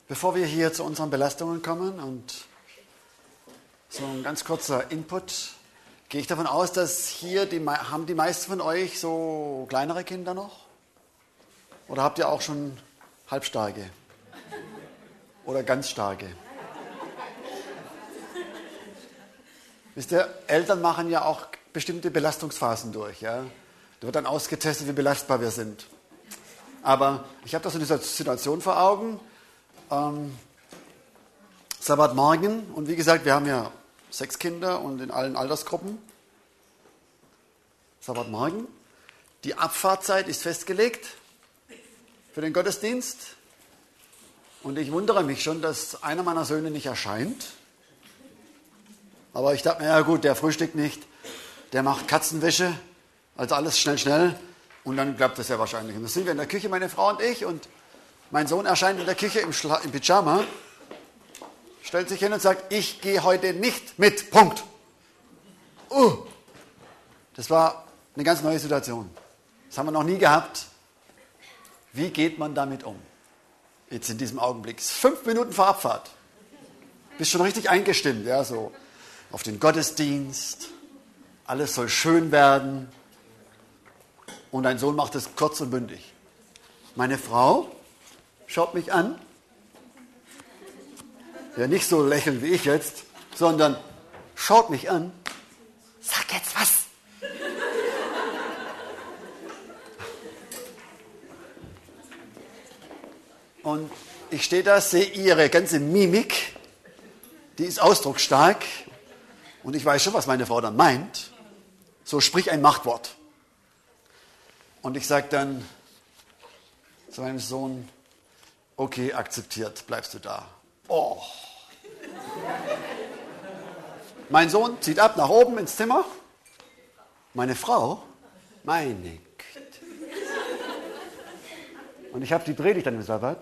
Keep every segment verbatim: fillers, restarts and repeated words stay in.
Bevor wir hier zu unseren Belastungen kommen und so ein ganz kurzer Input, gehe ich davon aus, dass hier die, haben die meisten von euch so kleinere Kinder noch? Oder habt ihr auch schon halbstarke? Oder ganz starke? Wisst ihr, Eltern machen ja auch bestimmte Belastungsphasen durch. Ja? Da wird dann ausgetestet, wie belastbar wir sind. Aber ich habe da so eine Situation vor Augen. Ähm, Sabbatmorgen, und wie gesagt, wir haben ja sechs Kinder und in allen Altersgruppen. Sabbatmorgen. Die Abfahrtzeit ist festgelegt für den Gottesdienst. Und ich wundere mich schon, dass einer meiner Söhne nicht erscheint. Aber ich dachte mir, ja gut, der frühstückt nicht, der macht Katzenwäsche, also alles schnell, schnell. Und dann klappt das ja wahrscheinlich. Und dann sind wir in der Küche, meine Frau und ich, und mein Sohn erscheint in der Küche im, Schla- im Pyjama, stellt sich hin und sagt, ich gehe heute nicht mit, Punkt. Uh, das war eine ganz neue Situation. Das haben wir noch nie gehabt. Wie geht man damit um? Jetzt in diesem Augenblick. Fünf Minuten vor Abfahrt. Bist schon richtig eingestimmt, ja, so auf den Gottesdienst. Alles soll schön werden. Und dein Sohn macht es kurz und bündig. Meine Frau schaut mich an. Ja, nicht so lächeln wie ich jetzt, sondern schaut mich an. Sag jetzt was. Und ich stehe da, sehe ihre ganze Mimik, die ist ausdrucksstark. Und ich weiß schon, was meine Frau dann meint. So sprich ein Machtwort. Und ich sage dann zu meinem Sohn, okay, akzeptiert, bleibst du da. Oh. Mein Sohn zieht ab nach oben ins Zimmer. Meine Frau, meine Güte. Und ich habe die Predigt dann im Sabbat.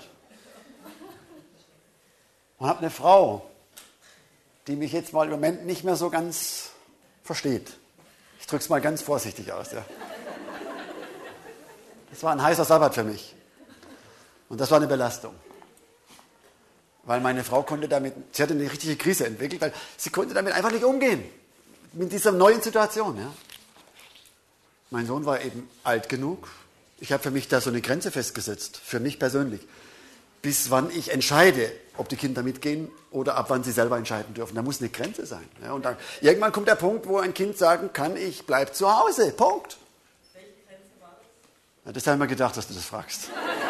Und habe eine Frau, die mich jetzt mal im Moment nicht mehr so ganz versteht. Ich drücke es mal ganz vorsichtig aus. Ja. Das war ein heißer Sabbat für mich. Und das war eine Belastung. Weil meine Frau konnte damit, sie hatte eine richtige Krise entwickelt, weil sie konnte damit einfach nicht umgehen. Mit dieser neuen Situation. Ja. Mein Sohn war eben alt genug. Ich habe für mich da so eine Grenze festgesetzt, für mich persönlich. Bis wann ich entscheide, ob die Kinder mitgehen oder ab wann sie selber entscheiden dürfen. Da muss eine Grenze sein. Ja, und dann, irgendwann kommt der Punkt, wo ein Kind sagen kann, ich bleibe zu Hause. Punkt. Welche Grenze war das? Ja, das habe ich mir gedacht, dass du das fragst.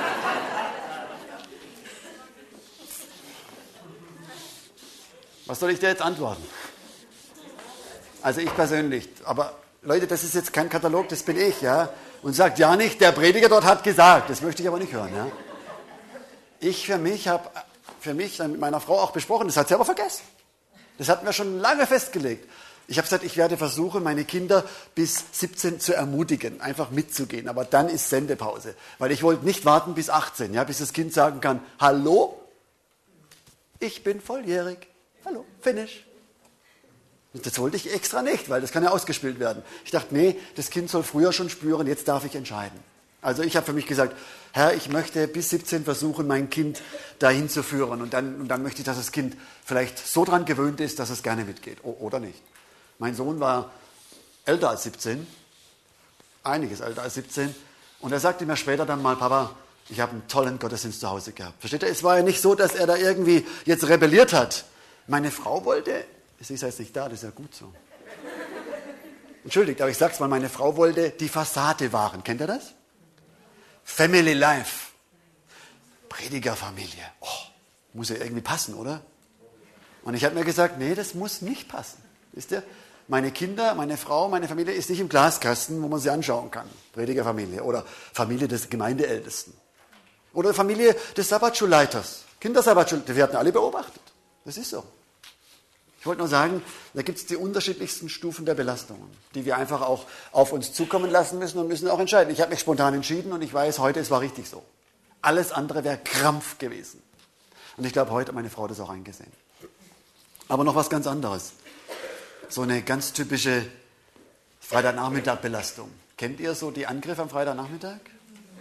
Was soll ich dir jetzt antworten? Also ich persönlich, aber Leute, das ist jetzt kein Katalog, das bin ich, ja. Und sagt ja nicht, der Prediger dort hat gesagt. Das möchte ich aber nicht hören, ja. Ich für mich habe für mich dann mit meiner Frau auch besprochen, das hat sie aber vergessen. Das hatten wir schon lange festgelegt. Ich habe gesagt, ich werde versuchen, meine Kinder bis siebzehn zu ermutigen, einfach mitzugehen. Aber dann ist Sendepause. Weil ich wollte nicht warten bis achtzehn, ja, bis das Kind sagen kann, hallo, ich bin volljährig. Hallo, finish. Und das wollte ich extra nicht, weil das kann ja ausgespielt werden. Ich dachte, nee, das Kind soll früher schon spüren, jetzt darf ich entscheiden. Also ich habe für mich gesagt, Herr, ich möchte bis siebzehn versuchen, mein Kind dahin zu führen. Und dann, und dann möchte ich, dass das Kind vielleicht so dran gewöhnt ist, dass es gerne mitgeht. O- oder nicht. Mein Sohn war älter als siebzehn, einiges älter als siebzehn. Und er sagte mir später dann mal, Papa, ich habe einen tollen Gottesdienst zu Hause gehabt. Versteht ihr? Es war ja nicht so, dass er da irgendwie jetzt rebelliert hat. Meine Frau wollte, sie ist jetzt nicht da, das ist ja gut so. Entschuldigt, aber ich sag's mal, meine Frau wollte die Fassade wahren. Kennt ihr das? Family Life. Predigerfamilie. Oh, muss ja irgendwie passen, oder? Und ich habe mir gesagt, nee, das muss nicht passen. Wisst ihr? Meine Kinder, meine Frau, meine Familie ist nicht im Glaskasten, wo man sie anschauen kann. Predigerfamilie oder Familie des Gemeindeältesten. Oder Familie des Sabbatschulleiters. Kindersabbatschulleiter, wir hatten alle beobachtet. Das ist so. Ich wollte nur sagen, da gibt es die unterschiedlichsten Stufen der Belastungen, die wir einfach auch auf uns zukommen lassen müssen und müssen auch entscheiden. Ich habe mich spontan entschieden und ich weiß heute, es war richtig so. Alles andere wäre Krampf gewesen. Und ich glaube, heute hat meine Frau das auch eingesehen. Aber noch was ganz anderes. So eine ganz typische Freitagnachmittag-Belastung. Kennt ihr so die Angriffe am Freitagnachmittag?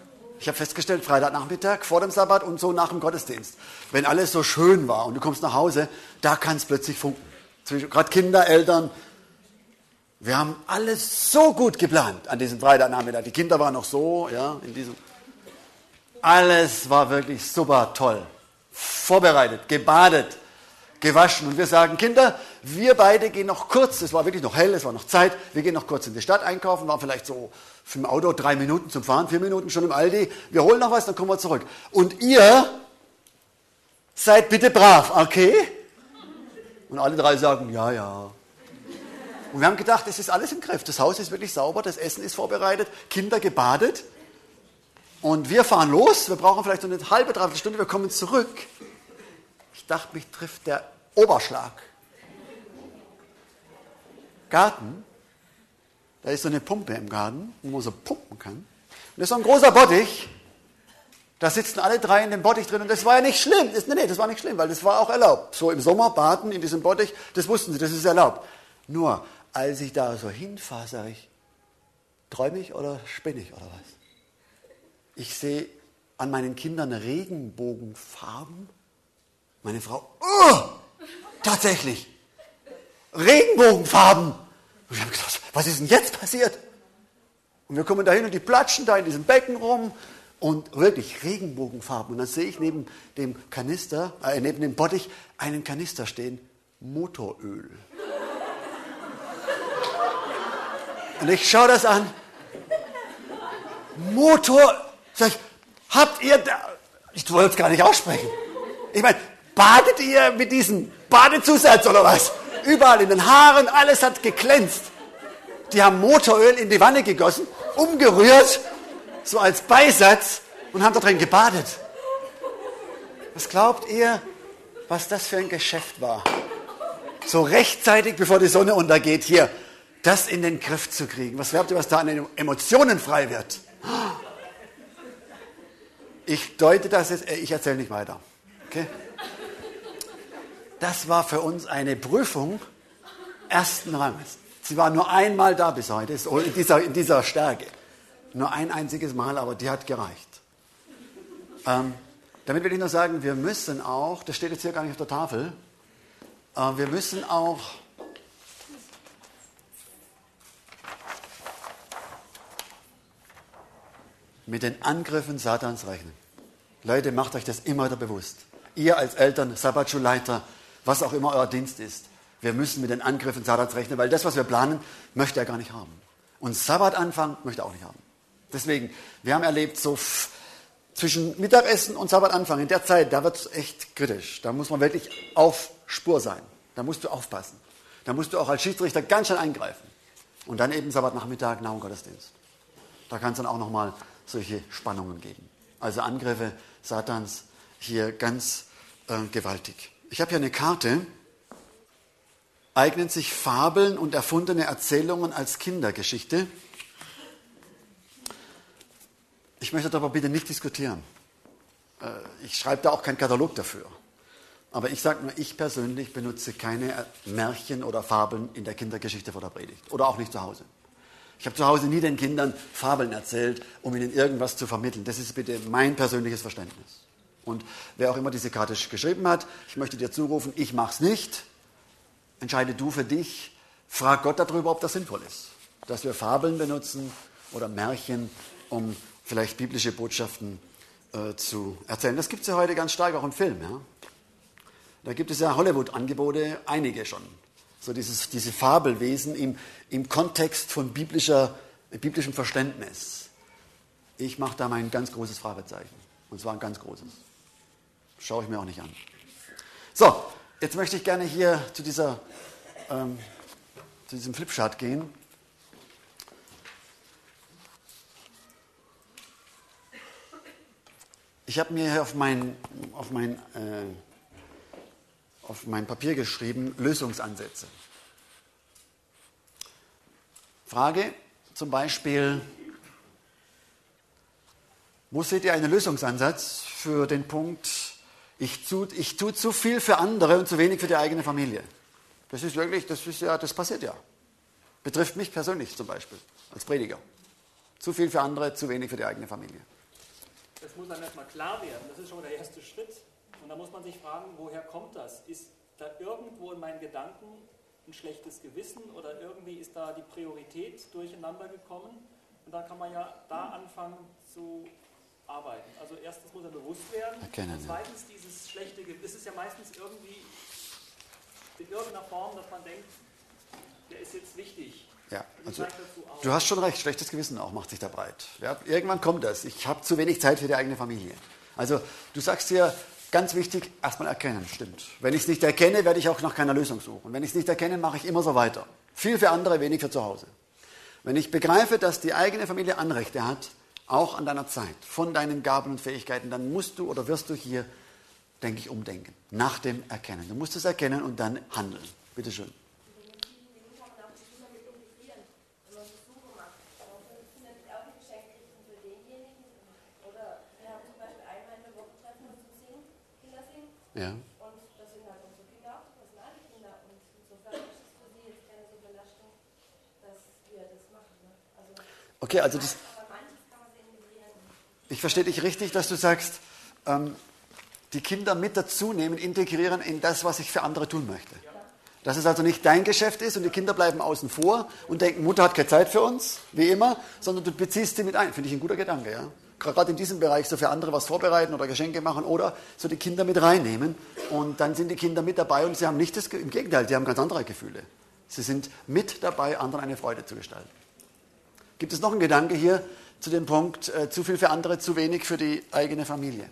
Ich habe festgestellt, Freitagnachmittag vor dem Sabbat und so nach dem Gottesdienst, wenn alles so schön war und du kommst nach Hause, da kann es plötzlich funken. Gerade Kinder, Eltern. Wir haben alles so gut geplant an diesem Freitagnachmittag. Die Kinder waren noch so, ja, in diesem. Alles war wirklich super toll. Vorbereitet, gebadet, gewaschen. Und wir sagen, Kinder, wir beide gehen noch kurz, es war wirklich noch hell, es war noch Zeit, wir gehen noch kurz in die Stadt einkaufen, waren vielleicht so für ein Auto drei Minuten zum Fahren, vier Minuten schon im Aldi. Wir holen noch was, dann kommen wir zurück. Und ihr seid bitte brav, okay? Und alle drei sagen, ja, ja. Und wir haben gedacht, es ist alles im Griff. Das Haus ist wirklich sauber, das Essen ist vorbereitet, Kinder gebadet. Und wir fahren los, wir brauchen vielleicht so eine halbe, dreiviertel Stunde, wir kommen zurück. Ich dachte, mich trifft der Oberschlag. Garten, da ist so eine Pumpe im Garten, wo man so pumpen kann. Und das ist so ein großer Bottich, da sitzen alle drei in dem Bottich drin und das war ja nicht schlimm. Das, nee, nee, das war nicht schlimm, weil das war auch erlaubt. So im Sommer baden in diesem Bottich, das wussten sie, das ist erlaubt. Nur, als ich da so hinfahre, sage ich, träume ich oder spinne ich oder was? Ich sehe an meinen Kindern Regenbogenfarben. Meine Frau, oh, tatsächlich, Regenbogenfarben. Und wir haben gedacht, was ist denn jetzt passiert? Und wir kommen dahin und die platschen da in diesem Becken rum und wirklich Regenbogenfarben. Und dann sehe ich neben dem Kanister, äh, neben dem Bottich einen Kanister stehen, Motoröl. Und ich schaue das an. Motor, sag ich, habt ihr da, ich wollte es gar nicht aussprechen. Ich meine, badet ihr mit diesem Badezusatz oder was? Überall in den Haaren, alles hat geglänzt. Die haben Motoröl in die Wanne gegossen, umgerührt, so als Beisatz und haben da drin gebadet. Was glaubt ihr, was das für ein Geschäft war? So rechtzeitig, bevor die Sonne untergeht, hier, das in den Griff zu kriegen. Was glaubt ihr, was da an Emotionen frei wird? Ich deute das jetzt, ich erzähle nicht weiter. Okay? Das war für uns eine Prüfung ersten Ranges. Sie war nur einmal da bis heute, in dieser, in dieser Stärke. Nur ein einziges Mal, aber die hat gereicht. Ähm, damit will ich nur sagen, wir müssen auch, das steht jetzt hier gar nicht auf der Tafel, äh, wir müssen auch mit den Angriffen Satans rechnen. Leute, macht euch das immer wieder bewusst. Ihr als Eltern, Sabbatschulleiter, was auch immer euer Dienst ist, wir müssen mit den Angriffen Satans rechnen, weil das, was wir planen, möchte er gar nicht haben. Und Sabbatanfang möchte er auch nicht haben. Deswegen, wir haben erlebt, so f- zwischen Mittagessen und Sabbatanfang, in der Zeit, da wird es echt kritisch. Da muss man wirklich auf Spur sein. Da musst du aufpassen. Da musst du auch als Schiedsrichter ganz schnell eingreifen. Und dann eben Sabbatnachmittag nach dem Gottesdienst. Da kann es dann auch nochmal solche Spannungen geben. Also Angriffe Satans hier ganz äh, gewaltig. Ich habe hier eine Karte. Eignen sich Fabeln und erfundene Erzählungen als Kindergeschichte? Ich möchte darüber bitte nicht diskutieren. Äh, ich schreibe da auch keinen Katalog dafür. Aber ich sage nur, ich persönlich benutze keine Märchen oder Fabeln in der Kindergeschichte vor der Predigt. Oder auch nicht zu Hause. Ich habe zu Hause nie den Kindern Fabeln erzählt, um ihnen irgendwas zu vermitteln. Das ist bitte mein persönliches Verständnis. Und wer auch immer diese Karte geschrieben hat, ich möchte dir zurufen, ich mache es nicht. Entscheide du für dich. Frag Gott darüber, ob das sinnvoll ist. Dass wir Fabeln benutzen oder Märchen, um vielleicht biblische Botschaften äh, zu erzählen. Das gibt es ja heute ganz stark auch im Film. Ja? Da gibt es ja Hollywood-Angebote, einige schon. So dieses, diese Fabelwesen im, im Kontext von biblischer, biblischem Verständnis. Ich mache da mein ganz großes Fragezeichen. Und zwar ein ganz großes. Schaue ich mir auch nicht an. So, jetzt möchte ich gerne hier zu, dieser, ähm, zu diesem Flipchart gehen. Ich habe mir hier auf mein, auf mein äh, auf mein Papier geschrieben, Lösungsansätze. Frage zum Beispiel, wo seht ihr einen Lösungsansatz für den Punkt, ich tue, ich tue zu viel für andere und zu wenig für die eigene Familie? Das ist wirklich, das ist ja, das passiert ja. Betrifft mich persönlich zum Beispiel, als Prediger. Zu viel für andere, zu wenig für die eigene Familie. das muss einem erstmal klar werden. Das ist schon mal der erste Schritt. Und da muss man sich fragen, woher kommt das? Ist da irgendwo in meinen Gedanken ein schlechtes Gewissen oder irgendwie ist da die Priorität durcheinander gekommen? Und dann kann man ja da anfangen zu arbeiten. Also erstens muss er bewusst werden. Erkennen, und zweitens dieses schlechte Gewissen. Das ist ja meistens irgendwie in irgendeiner Form, dass man denkt, der ist jetzt wichtig. Ja, also, du hast schon recht, schlechtes Gewissen auch macht sich da breit. Ja, irgendwann kommt das. Ich habe zu wenig Zeit für die eigene Familie. Also du sagst dir, ganz wichtig, erstmal erkennen, stimmt. Wenn ich es nicht erkenne, werde ich auch nach keiner Lösung suchen. Wenn ich es nicht erkenne, mache ich immer so weiter. Viel für andere, wenig für zu Hause. Wenn ich begreife, dass die eigene Familie Anrechte hat, auch an deiner Zeit, von deinen Gaben und Fähigkeiten, dann musst du oder wirst du hier, denke ich, umdenken. Nach dem Erkennen. Du musst es erkennen und dann handeln. Bitte schön. Ja. Und das sind halt unsere Kinder, das sind alle Kinder. Und insofern ist es für sie jetzt keine so Belastung, dass wir das machen. Ne? Also, okay, also das, aber manches kann man sehen, ich verstehe dich richtig, dass du sagst, ähm, die Kinder mit dazu nehmen, integrieren in das, was ich für andere tun möchte. Dass es also nicht dein Geschäft ist und die Kinder bleiben außen vor und denken, Mutter hat keine Zeit für uns, wie immer, sondern du beziehst sie mit ein. Finde ich ein guter Gedanke, ja. Gerade in diesem Bereich so für andere was vorbereiten oder Geschenke machen oder so die Kinder mit reinnehmen und dann sind die Kinder mit dabei und sie haben nicht das, im Gegenteil, sie haben ganz andere Gefühle. Sie sind mit dabei, anderen eine Freude zu gestalten. Gibt es noch einen Gedanke hier zu dem Punkt, äh, zu viel für andere, zu wenig für die eigene Familie?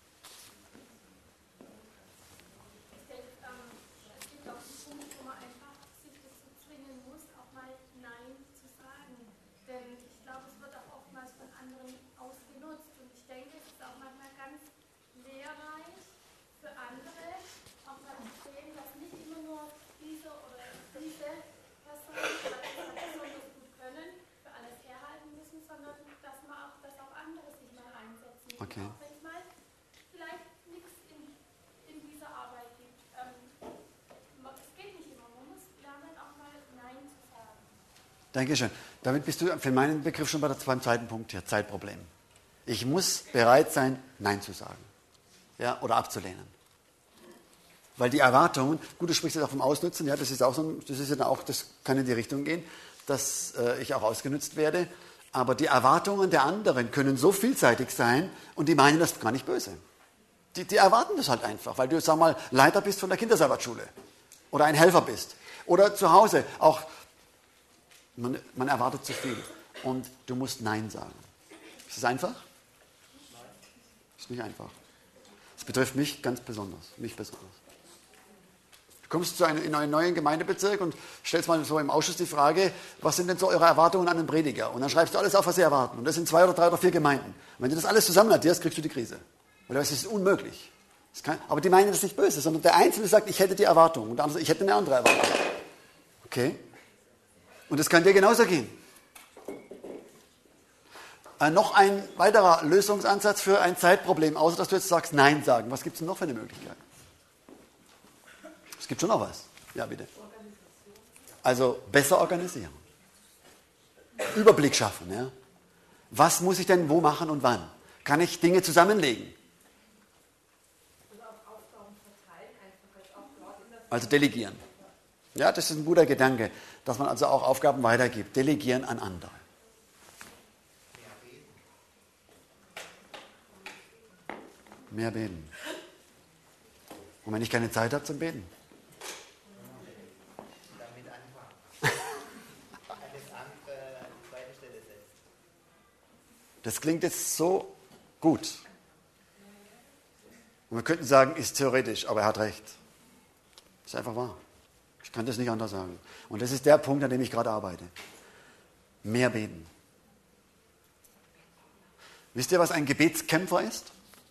Okay. Auch wenn es mal vielleicht nichts in, in dieser Arbeit gibt. Ähm, es geht nicht immer. Man muss lernen, auch mal Nein zu sagen. Dankeschön. Damit bist du für meinen Begriff schon bei der, beim zweiten Punkt hier, Zeitproblem. Ich muss bereit sein, Nein zu sagen. Ja, oder abzulehnen. Weil die Erwartungen, gut, du sprichst jetzt auch vom Ausnutzen, ja, das ist auch so, das ist ja auch, das kann in die Richtung gehen, dass äh, ich auch ausgenutzt werde. Aber die Erwartungen der anderen können so vielseitig sein und die meinen das gar nicht böse. Die, die erwarten das halt einfach, weil du, sag mal, Leiter bist von der Kinderservatschule oder ein Helfer bist. Oder zu Hause auch, man, man erwartet zu viel und du musst Nein sagen. Ist das einfach? Nein. Ist nicht einfach. Das betrifft mich ganz besonders, mich besonders. Du kommst zu einem, in einen neuen Gemeindebezirk und stellst mal so im Ausschuss die Frage, was sind denn so eure Erwartungen an den Prediger? Und dann schreibst du alles auf, was sie erwarten. Und das sind zwei oder drei oder vier Gemeinden. Und wenn du das alles zusammen addierst, kriegst du die Krise. Weil das ist unmöglich. Das kann, aber die meinen das nicht böse, sondern der Einzelne sagt, ich hätte die Erwartung. Und der andere sagt, ich hätte eine andere Erwartung. Okay? Und das kann dir genauso gehen. Äh, noch ein weiterer Lösungsansatz für ein Zeitproblem, außer dass du jetzt sagst, Nein sagen. Was gibt es denn noch für eine Möglichkeit? Es gibt schon noch was. Ja, bitte. Also besser organisieren. Überblick schaffen. Ja. Was muss ich denn wo machen und wann? Kann ich Dinge zusammenlegen? Also delegieren. Ja, das ist ein guter Gedanke, dass man also auch Aufgaben weitergibt. Delegieren an andere. Mehr beten. Und wenn ich keine Zeit habe zum Beten? Das klingt jetzt so gut. Und wir könnten sagen, ist theoretisch, aber er hat recht. Das ist einfach wahr. Ich kann das nicht anders sagen. Und das ist der Punkt, an dem ich gerade arbeite. Mehr beten. Wisst ihr, was ein Gebetskämpfer ist?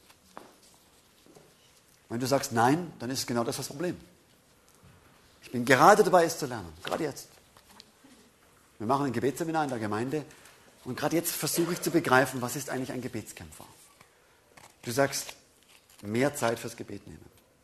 Wenn du sagst Nein, dann ist genau das das Problem. Ich bin gerade dabei, es zu lernen. Gerade jetzt. Wir machen ein Gebetsseminar in der Gemeinde. Und gerade jetzt versuche ich zu begreifen, was ist eigentlich ein Gebetskämpfer? Du sagst, mehr Zeit fürs Gebet nehmen.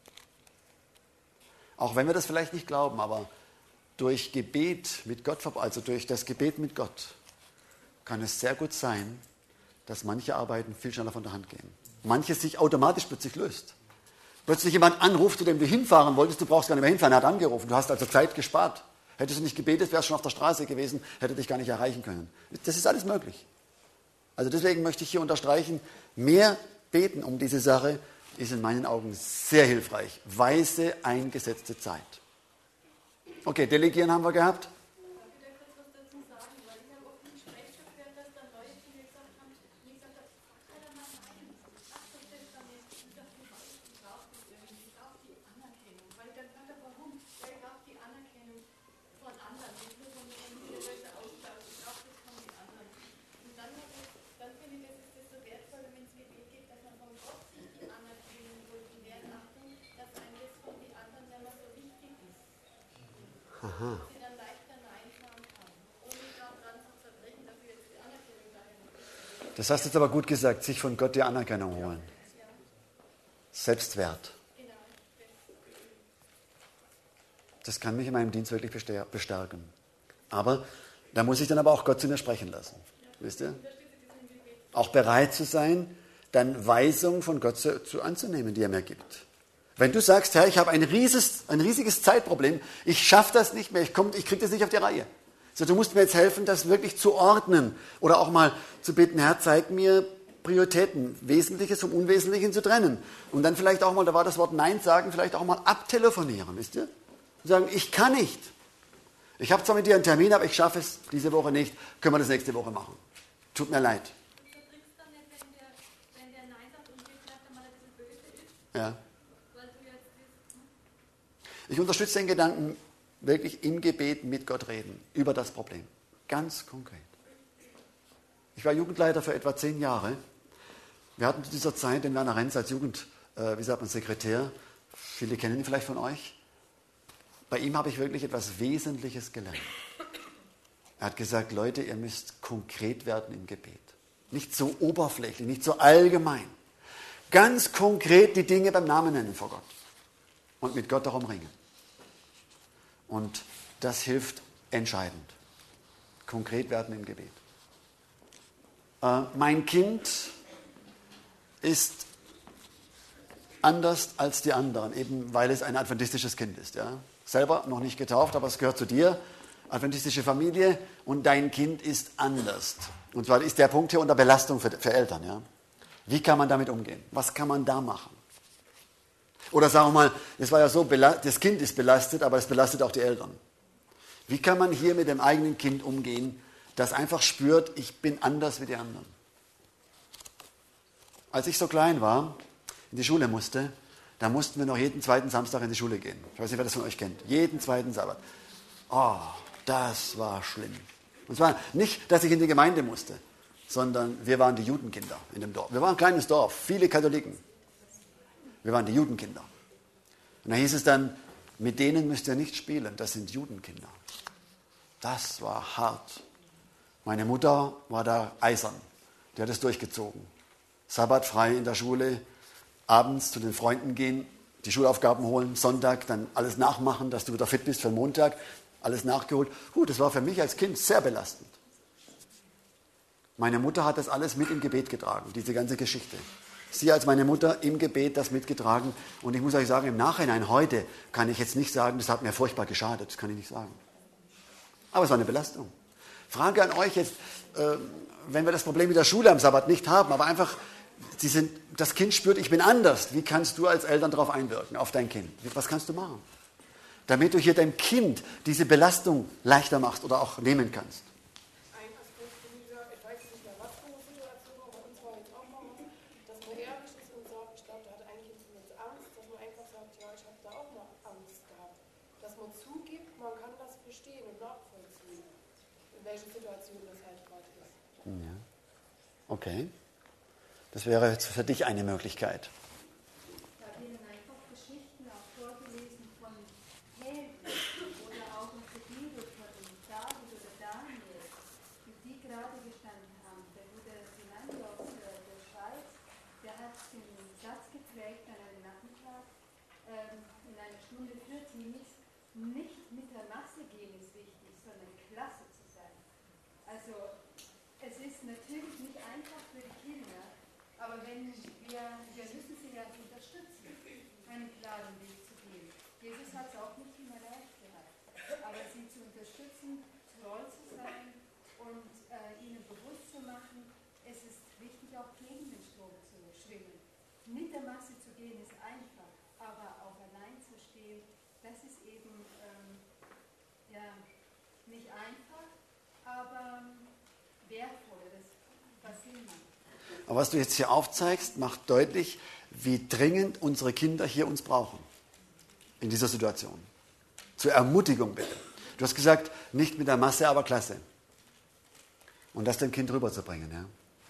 Auch wenn wir das vielleicht nicht glauben, aber durch Gebet mit Gott, also durch das Gebet mit Gott, kann es sehr gut sein, dass manche Arbeiten viel schneller von der Hand gehen. Manches sich automatisch plötzlich löst. Plötzlich jemand anruft, zu dem du hinfahren wolltest, du brauchst gar nicht mehr hinfahren, er hat angerufen, du hast also Zeit gespart. Hättest du nicht gebetet, wärst schon auf der Straße gewesen, hätte dich gar nicht erreichen können. Das ist alles möglich. Also deswegen möchte ich hier unterstreichen, mehr beten um diese Sache ist in meinen Augen sehr hilfreich. Weise eingesetzte Zeit. Okay, delegieren haben wir gehabt. Aha. Das hast du jetzt aber gut gesagt, sich von Gott die Anerkennung holen. Selbstwert. Das kann mich in meinem Dienst wirklich bestärken. Aber da muss ich dann aber auch Gott zu mir sprechen lassen. Wisst ihr? Auch bereit zu sein, dann Weisungen von Gott zu, zu anzunehmen, die er mir gibt. Wenn du sagst, Herr, ich habe ein riesiges, ein riesiges Zeitproblem, ich schaffe das nicht mehr, ich, komm, ich kriege das nicht auf die Reihe. So, du musst mir jetzt helfen, das wirklich zu ordnen. Oder auch mal zu bitten, Herr, zeig mir Prioritäten, Wesentliches vom Unwesentlichen zu trennen. Und dann vielleicht auch mal, da war das Wort Nein sagen, vielleicht auch mal abtelefonieren, wisst ihr? Und sagen, ich kann nicht. Ich habe zwar mit dir einen Termin, aber ich schaffe es diese Woche nicht. Können wir das nächste Woche machen. Tut mir leid. Ja. Ich unterstütze den Gedanken, wirklich im Gebet mit Gott reden, über das Problem. Ganz konkret. Ich war Jugendleiter für etwa zehn Jahre. Wir hatten zu dieser Zeit den Werner Renz als Jugend, äh, wie sagt man, Sekretär. Viele kennen ihn vielleicht von euch. Bei ihm habe ich wirklich etwas Wesentliches gelernt. Er hat gesagt, Leute, ihr müsst konkret werden im Gebet. Nicht so oberflächlich, nicht so allgemein. Ganz konkret die Dinge beim Namen nennen vor Gott. Und mit Gott darum ringen. Und das hilft entscheidend. Konkret werden im Gebet. Äh, mein Kind ist anders als die anderen, eben weil es ein adventistisches Kind ist. Ja? Selber noch nicht getauft, aber es gehört zu dir. Adventistische Familie und dein Kind ist anders. Und zwar ist der Punkt hier unter Belastung für, für Eltern. Ja? Wie kann man damit umgehen? Was kann man da machen? Oder sagen wir mal, es war ja so, das Kind ist belastet, aber es belastet auch die Eltern. Wie kann man hier mit dem eigenen Kind umgehen, das einfach spürt, ich bin anders wie die anderen? Als ich so klein war, in die Schule musste, da mussten wir noch jeden zweiten Samstag in die Schule gehen. Ich weiß nicht, wer das von euch kennt. Jeden zweiten Sabbat. Oh, das war schlimm. Und zwar nicht, dass ich in die Gemeinde musste, sondern wir waren die Judenkinder in dem Dorf. Wir waren ein kleines Dorf, viele Katholiken. Wir waren die Judenkinder. Und da hieß es dann, mit denen müsst ihr nicht spielen, das sind Judenkinder. Das war hart. Meine Mutter war da eisern. Die hat es durchgezogen. Sabbat frei in der Schule, abends zu den Freunden gehen, die Schulaufgaben holen, Sonntag dann alles nachmachen, dass du wieder fit bist für den Montag, alles nachgeholt. Gut, das war für mich als Kind sehr belastend. Meine Mutter hat das alles mit im Gebet getragen, diese ganze Geschichte. Sie als meine Mutter im Gebet das mitgetragen. Und ich muss euch sagen, im Nachhinein, heute kann ich jetzt nicht sagen, das hat mir furchtbar geschadet. Das kann ich nicht sagen. Aber es war eine Belastung. Frage an euch jetzt, äh, wenn wir das Problem mit der Schule am Sabbat nicht haben, aber einfach, Sie sind, das Kind spürt, ich bin anders. Wie kannst du als Eltern darauf einwirken, auf dein Kind? Was kannst du machen? Damit du hier deinem Kind diese Belastung leichter machst oder auch nehmen kannst. Ja. Okay. Das wäre jetzt für dich eine Möglichkeit. Da habe ich einfach Geschichten auch vorgelesen von Helden oder auch in der Bibel von David oder Daniel, wie die gerade gestanden haben. Der gute Sinando aus der Schweiz, der hat den Satz geprägt an einem Nachmittag ähm, in einer Stunde für Teenies, nicht mit der Masse gehen ist wichtig, sondern klasse zu sein. Also es ist natürlich nicht einfach für die Kinder, aber wenn wir, wir müssen sie ja unterstützen, einen klaren Weg zu gehen. Jesus hat es auch nicht immer leicht gehabt, aber sie zu unterstützen, treu zu sein und äh, ihnen bewusst zu machen, es ist wichtig, auch gegen den Strom zu schwimmen. Mit der Masse zu gehen ist einfach, aber auch allein zu stehen, das ist eben ähm, ja, nicht einfach, aber wertvoll, das was Sinn macht. Aber was du jetzt hier aufzeigst, macht deutlich, wie dringend unsere Kinder hier uns brauchen. In dieser Situation. Zur Ermutigung bitte. Du hast gesagt, nicht mit der Masse, aber klasse. Und das dem Kind rüberzubringen, ja.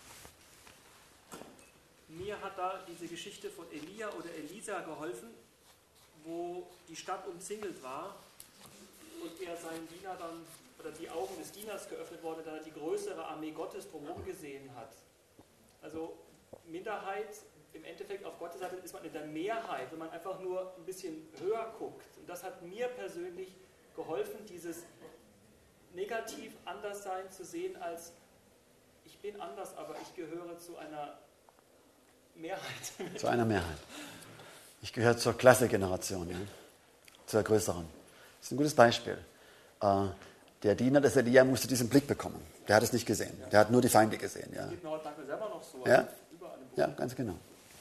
Mir hat da diese Geschichte von Elia oder Elisa geholfen, wo die Stadt umzingelt war und er seinen Diener dann, oder die Augen des Dieners geöffnet wurde, da er die größere Armee Gottes drumherum gesehen hat. Also Minderheit, im Endeffekt auf Gottes Seite ist man in der Mehrheit, wenn man einfach nur ein bisschen höher guckt. Und das hat mir persönlich geholfen, dieses negativ Anderssein zu sehen als ich bin anders, aber ich gehöre zu einer Mehrheit. Zu einer Mehrheit. Ich gehöre zur Klasse-Generation, ja? Zur größeren. Das ist ein gutes Beispiel. Äh, der Diener des Elia musste diesen Blick bekommen. Der hat es nicht gesehen. Der hat nur die Feinde gesehen. Ja, das geht mir heute Tag selber noch so. Ja? Überall im Buch. Ja, ganz genau.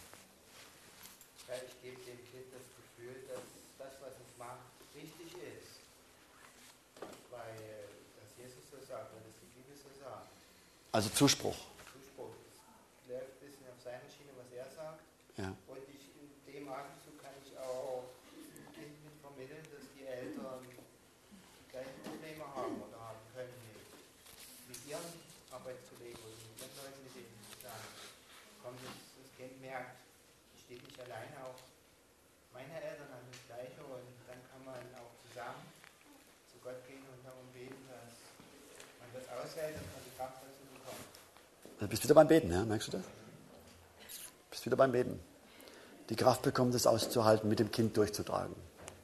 Ja, ich gebe dem Kind das Gefühl, dass das, was es macht, richtig ist. Weil das Jesus so sagt, weil das die Bibel so sagt. Also Zuspruch. Zuspruch. Es läuft ein bisschen auf seine Schiene, was er sagt. Ja. Und ich, in dem Atemzug kann ich auch dem Kind mit vermitteln, dass die Eltern die gleichen Probleme haben oder haben können mit ihren Arbeitskollegen oder mit den Leuten, mit denen sie sagen. Kommt, das, das Kind merkt, ich stehe nicht alleine, auch meine Eltern haben das Gleiche und dann kann man auch zusammen zu Gott gehen und darum beten, dass man das aushält und man die Kraft dazu bekommt. Du bist wieder beim Beten, ja? Merkst du das? Du bist wieder beim Beten. Die Kraft bekommt es auszuhalten, mit dem Kind durchzutragen.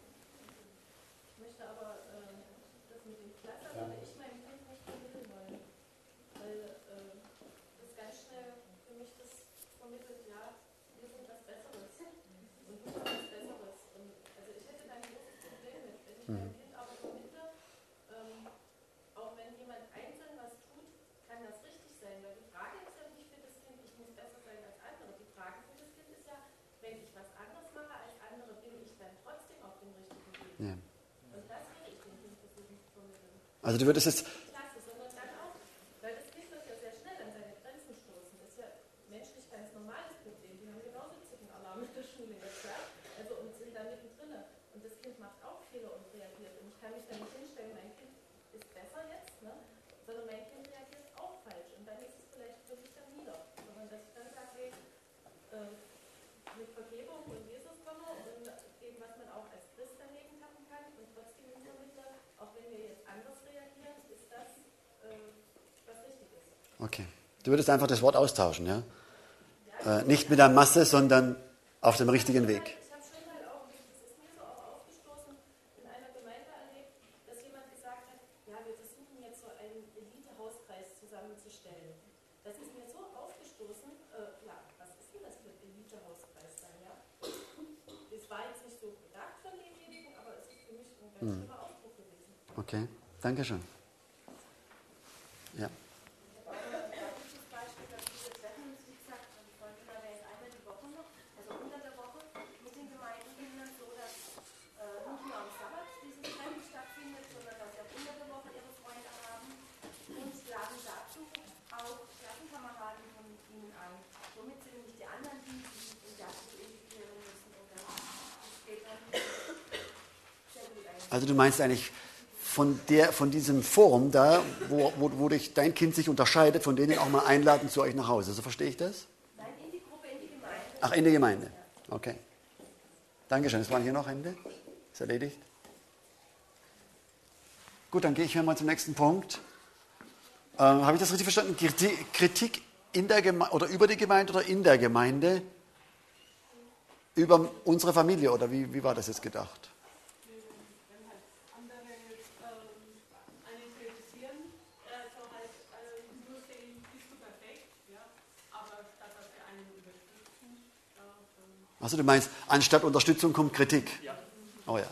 Ich möchte aber äh, das mit dem Klasse, würde ich meinem Kind nicht vermitteln wollen. Weil äh, das ganz schnell für mich das vermittelt, ja, wir sind was Besseres. Und du bist was Besseres. Und, also ich hätte da ein großes Problem mit, wenn ich meinem Kind aber vermittle, ähm, auch wenn jemand einzeln was tut, kann das richtig sein. Weil die Frage ist ja nicht für das Kind, ich muss besser sein als andere. Die Frage für das Kind ist ja, wenn ich was anderes mache als andere, bin ich dann trotzdem auf dem richtigen Weg. Ja. Und das will ich dem Kind versuchen zu vermitteln. Also du würdest jetzt, Klasse, sondern dann auch, weil das Kind wird ja sehr schnell an seine Grenzen stoßen. Das ist ja menschlich ganz normales Problem. Die haben genauso Zickenalarm in der Schule jetzt, ja? Also und sind da mittendrin. Und das Kind macht auch Fehler und reagiert. Und ich kann mich da nicht hinstellen, mein Kind ist besser jetzt, ne? Sondern mein Kind reagiert auch falsch. Und dann ist es vielleicht wirklich dann wieder. Sondern dass ich dann sage, hey, äh, mit Vergebung und Jesus komme und dem, was man auch als Christ daneben haben kann und trotzdem in der Mitte, auch wenn wir jetzt anders reagieren, ist das, äh, was richtig ist. okay. Du würdest einfach das Wort austauschen, ja? Äh, nicht mit der Masse, sondern auf dem richtigen Weg. Ich habe schon mal auch, das ist mir so auch aufgestoßen, in einer Gemeinde erlebt, dass jemand gesagt hat, ja, wir versuchen jetzt so einen Elite-Hauskreis zusammenzustellen. Das ist mir so aufgestoßen, äh, ja, was ist denn das für ein Elite-Hauskreis dann, ja? Das war jetzt nicht so gedacht von demjenigen, aber es ist für mich ein ganz schlimmer Ausdruck gewesen. Okay, danke schön. Ja. Praktisches Beispiel, dass diese Treffen, wie gesagt, die Freunde da wäre jetzt einmal die Woche noch, also unter der Woche mit den Gemeindenkindern, so dass äh, nicht nur am Sabbat dieses Treffen stattfindet, sondern dass sie auch unter der Woche ihre Freunde haben und laden dazu auch Klassenkameraden von ihnen ein. Somit sind nämlich die anderen, die sich in dazu integrieren müssen und das geht dann sehr gut eigentlich. Also du meinst eigentlich von, der, von diesem Forum da, wo, wo, wo dich dein Kind sich unterscheidet, von denen auch mal einladen zu euch nach Hause. So verstehe ich das? Nein, in die Gruppe, in die Gemeinde. Ach, in die Gemeinde. Okay. Dankeschön. Es waren hier noch Hände. Ist erledigt. Gut, dann gehe ich hier mal zum nächsten Punkt. Ähm, habe ich das richtig verstanden? Kritik, Kritik in der Geme- oder über die Gemeinde oder in der Gemeinde? Über unsere Familie oder wie, wie war das jetzt gedacht? Wenn halt andere ähm, einen kritisieren, äh, so halt äh, nur sehen, Also du meinst, anstatt Unterstützung kommt Kritik? Ja. Oh ja.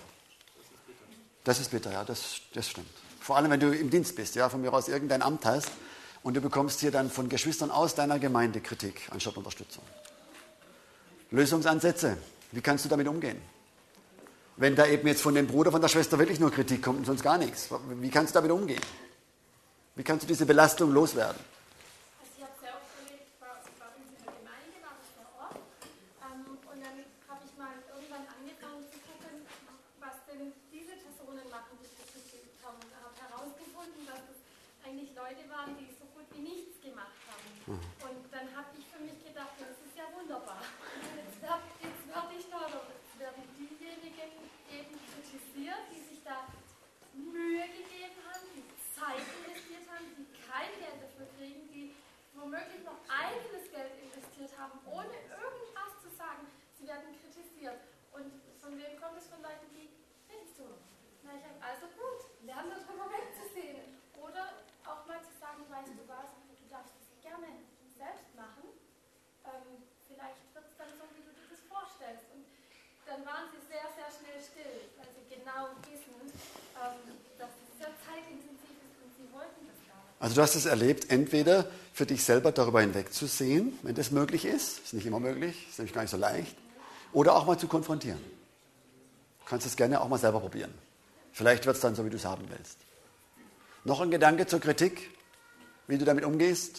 Das ist bitter, ja, das, das stimmt. Vor allem, wenn du im Dienst bist, ja, von mir aus irgendein Amt hast und du bekommst hier dann von Geschwistern aus deiner Gemeinde Kritik anstatt Unterstützung. Lösungsansätze. Wie kannst du damit umgehen? Wenn da eben jetzt von dem Bruder, von der Schwester wirklich nur Kritik kommt und sonst gar nichts. Wie kannst du damit umgehen? Wie kannst du diese Belastung loswerden? Also ich habe sehr oft erlebt, ich war, ich war in der Gemeinde, war ich sehr oft. Ähm, und dann habe ich mal irgendwann angefangen zu gucken, was denn diese Personen machen, die das gefühlt haben. Und habe herausgefunden, dass es eigentlich Leute waren, die so gut wie nichts gemacht haben. Mhm. Und dann habe ich für mich gedacht, das ist ja wunderbar. Jetzt, werd, jetzt werde ich da, jetzt werden diejenigen eben kritisiert, die sich da Mühe gegeben haben, die Zeit investiert haben, die kein Geld dafür kriegen, die womöglich noch eigenes Geld investiert haben, ohne irgendwas zu sagen. Sie werden kritisiert. Und von wem kommt es? Von Leuten, die nichts tun. Na, ich habe also gut, lernen darüber wegzusehen. Oder auch mal zu sagen, weißt du was, du darfst es gerne selbst machen. Ähm, vielleicht wird es dann so, wie du dir das vorstellst. Und dann waren sie sehr, sehr schnell still, weil sie genau wissen, ähm, dass es sehr zeitintensiv ist und sie wollten das gar nicht. Also du hast es erlebt, entweder für dich selber darüber hinwegzusehen, wenn das möglich ist, ist nicht immer möglich, ist nämlich gar nicht so leicht, oder auch mal zu konfrontieren. Du kannst es gerne auch mal selber probieren. Vielleicht wird es dann so, wie du es haben willst. Noch ein Gedanke zur Kritik, wie du damit umgehst?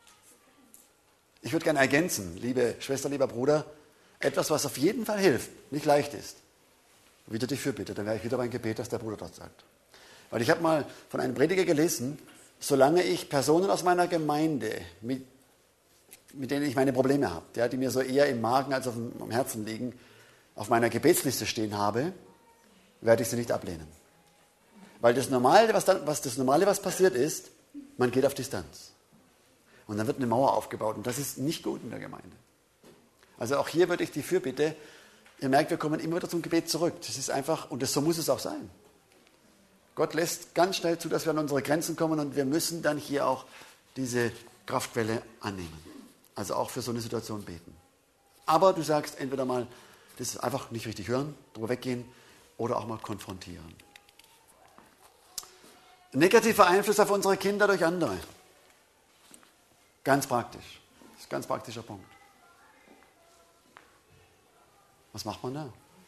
Ich würde gerne ergänzen, liebe Schwester, lieber Bruder, etwas, was auf jeden Fall hilft, nicht leicht ist. Wieder dich fürbitte, dann wäre ich wieder beim Gebet, dass der Bruder das sagt. Weil ich habe mal von einem Prediger gelesen, solange ich Personen aus meiner Gemeinde, mit, mit denen ich meine Probleme habe, ja, die mir so eher im Magen als auf dem, am Herzen liegen, auf meiner Gebetsliste stehen habe, werde ich sie nicht ablehnen. Weil das Normale, was, dann, was das Normale, was passiert ist, man geht auf Distanz. Und dann wird eine Mauer aufgebaut und das ist nicht gut in der Gemeinde. Also auch hier würde ich die Fürbitte, ihr merkt, wir kommen immer wieder zum Gebet zurück. Das ist einfach, und das, so muss es auch sein. Gott lässt ganz schnell zu, dass wir an unsere Grenzen kommen und wir müssen dann hier auch diese Kraftquelle annehmen. Also auch für so eine Situation beten. Aber du sagst entweder mal, das ist einfach nicht richtig hören, drüber weggehen oder auch mal konfrontieren. Negativer Einfluss auf unsere Kinder durch andere. Ganz praktisch. Das ist ein ganz praktischer Punkt. Was macht man da?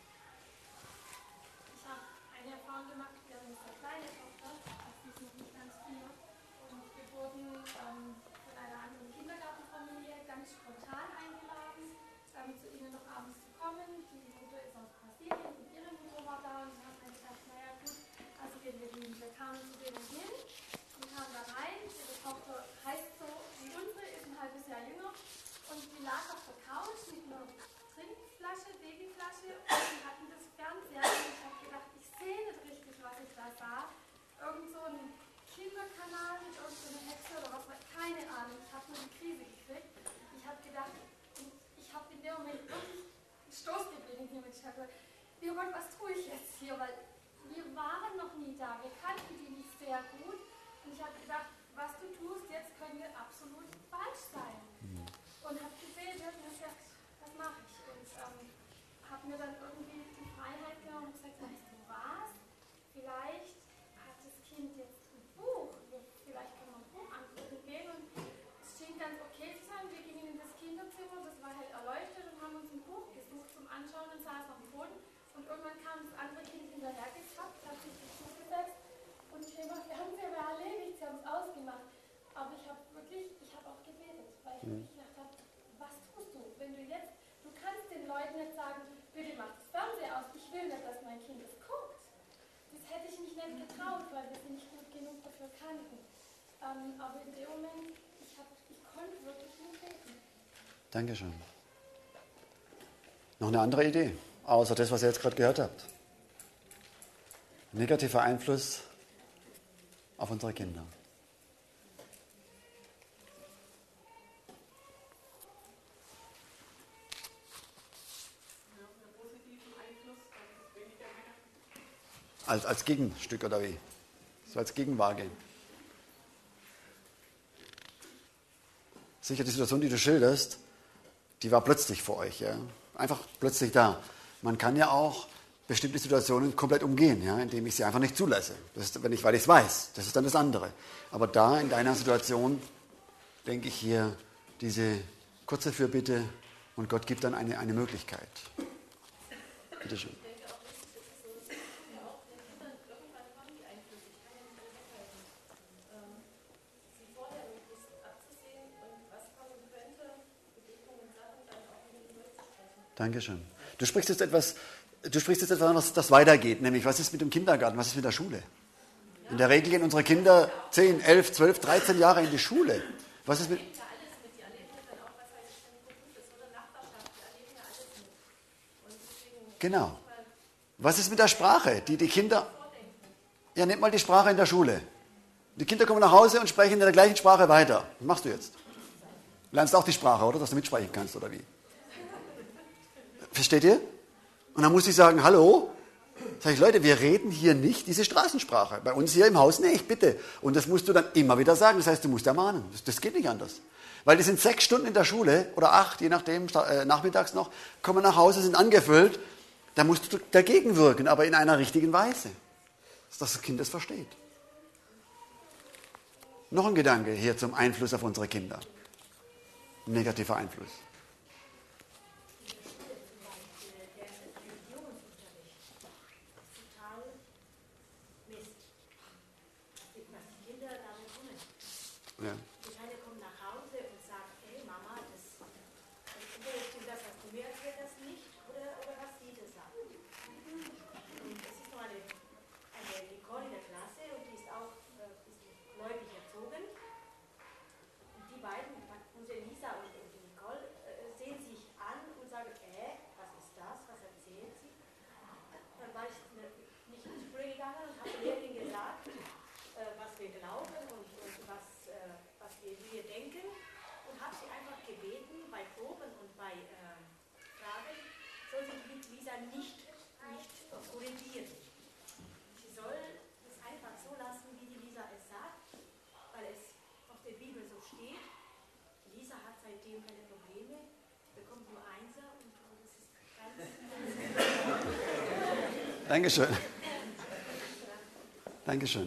Ich habe eine Erfahrung gemacht, wir haben eine sehr kleine Tochter, die ist noch nicht ganz vier. Und wir wurden ähm, von einer anderen Kindergartenfamilie ganz spontan eingeladen, ähm, zu ihnen noch abends zu kommen. Die Mutter ist aus Brasilien und ihre Mutter war da und wir haben dann gesagt, naja gut, also wir, wir kamen zu denen hin und kamen da rein. Ihre Tochter heißt so wie unsere, ist ein halbes Jahr jünger und die lag auf der Couch mit einer Trinkflasche, Babyflasche und die hatten das Fernseher und ich habe gedacht, ich sehe nicht richtig, was ich da sah. Irgend so ein Kinderkanal mit irgendeiner Hexe oder was, keine Ahnung. Ich habe nur eine Krise gekriegt. Ich habe gedacht, ich habe in dem Moment wirklich einen Stoß gegeben hier mit Schäfer. Oh Gott, was tue ich jetzt hier? Weil wir waren noch nie da, wir kannten die nicht sehr gut. Und ich habe gedacht, was du tust, jetzt könnte absolut falsch sein. Und habe gebetet und habe gesagt, was mache ich? Und ähm, habe mir dann irgendwie die Freiheit genommen und gesagt, weißt du was? Vielleicht hat das Kind jetzt ein Buch. Vielleicht kann man ein Buch angucken gehen. Und es schien ganz okay zu sein. Wir gingen in das Kinderzimmer, das war halt erleuchtet und haben uns ein Buch gesucht zum Anschauen und saß auf dem Boden. Und irgendwann kam das andere Kind hinterhergezapft, hat sich das Buch gesetzt und Thema Fernseher war erledigt, sie haben es ausgemacht. Aber ich habe wirklich, ich habe auch gebetet, weil ich wirklich gedacht habe, was tust du, wenn du jetzt, du kannst den Leuten nicht sagen, bitte mach das Fernseher aus, ich will nicht, dass mein Kind es guckt. Das hätte ich mich nicht getraut, weil wir sie nicht gut genug dafür kannten. Ähm, aber in dem Moment, ich, hab, ich konnte wirklich nicht beten. Dankeschön. Noch eine andere Idee, außer das, was ihr jetzt gerade gehört habt. Negativer Einfluss auf unsere Kinder. Als, als Gegenstück oder wie? So als Gegenwaage. Sicher, die Situation, die du schilderst, die war plötzlich vor euch. Ja? einfach plötzlich da. Man kann ja auch bestimmte Situationen komplett umgehen, ja, indem ich sie einfach nicht zulasse. Das ist, wenn ich, weil ich es weiß, das ist dann das andere. Aber da in deiner Situation denke ich hier diese kurze Fürbitte und Gott gibt dann eine, eine Möglichkeit. Bitte schön. Dankeschön. Du sprichst jetzt etwas, du sprichst jetzt etwas, was das weitergeht, nämlich was ist mit dem Kindergarten, was ist mit der Schule? In der Regel gehen unsere Kinder zehn, elf, zwölf, dreizehn Jahre in die Schule. Was ist mit... Genau. Was ist mit der Sprache? Die, die Kinder... Ja, nimm mal die Sprache in der Schule. Die Kinder kommen nach Hause und sprechen in der gleichen Sprache weiter. Was machst du jetzt? Lernst auch die Sprache, oder? Dass du mitsprechen kannst, oder wie? Versteht ihr? Und dann muss ich sagen, hallo? Sag ich, Leute, wir reden hier nicht diese Straßensprache. Bei uns hier im Haus nicht, bitte. Und das musst du dann immer wieder sagen. Das heißt, du musst ermahnen. Das, das geht nicht anders. Weil die sind sechs Stunden in der Schule, oder acht, je nachdem, äh, nachmittags noch, kommen nach Hause, sind angefüllt. Da musst du dagegen wirken, aber in einer richtigen Weise. Dass das Kind das versteht. Noch ein Gedanke hier zum Einfluss auf unsere Kinder. Negativer Einfluss. Ja. Die Kleine kommt nach Hause und sagt, hey Mama, das, entweder stimmt das, was du mir erzählt hast, nicht, oder, oder was sie das sagt. Und es ist noch eine, eine Nicole in der Klasse und die ist auch äh, ein bisschen gläubig erzogen. Und die beiden, unsere Lisa und die Nicole, äh, sehen sich an und sagen, äh, was ist das, was erzählt sie? Dann war ich nicht in die Schule gegangen und habe Lehrerin gesagt, äh, was wir glauben und, und was was wir, wie wir denken, und habe sie einfach gebeten, bei Proben und bei äh, Fragen, soll sie mit Lisa nicht, nicht korrigieren. Sie soll es einfach so lassen, wie die Lisa es sagt, weil es auf der Bibel so steht. Lisa hat seitdem keine Probleme, bekommt nur Einser und das ist ganz... Dankeschön. Dankeschön.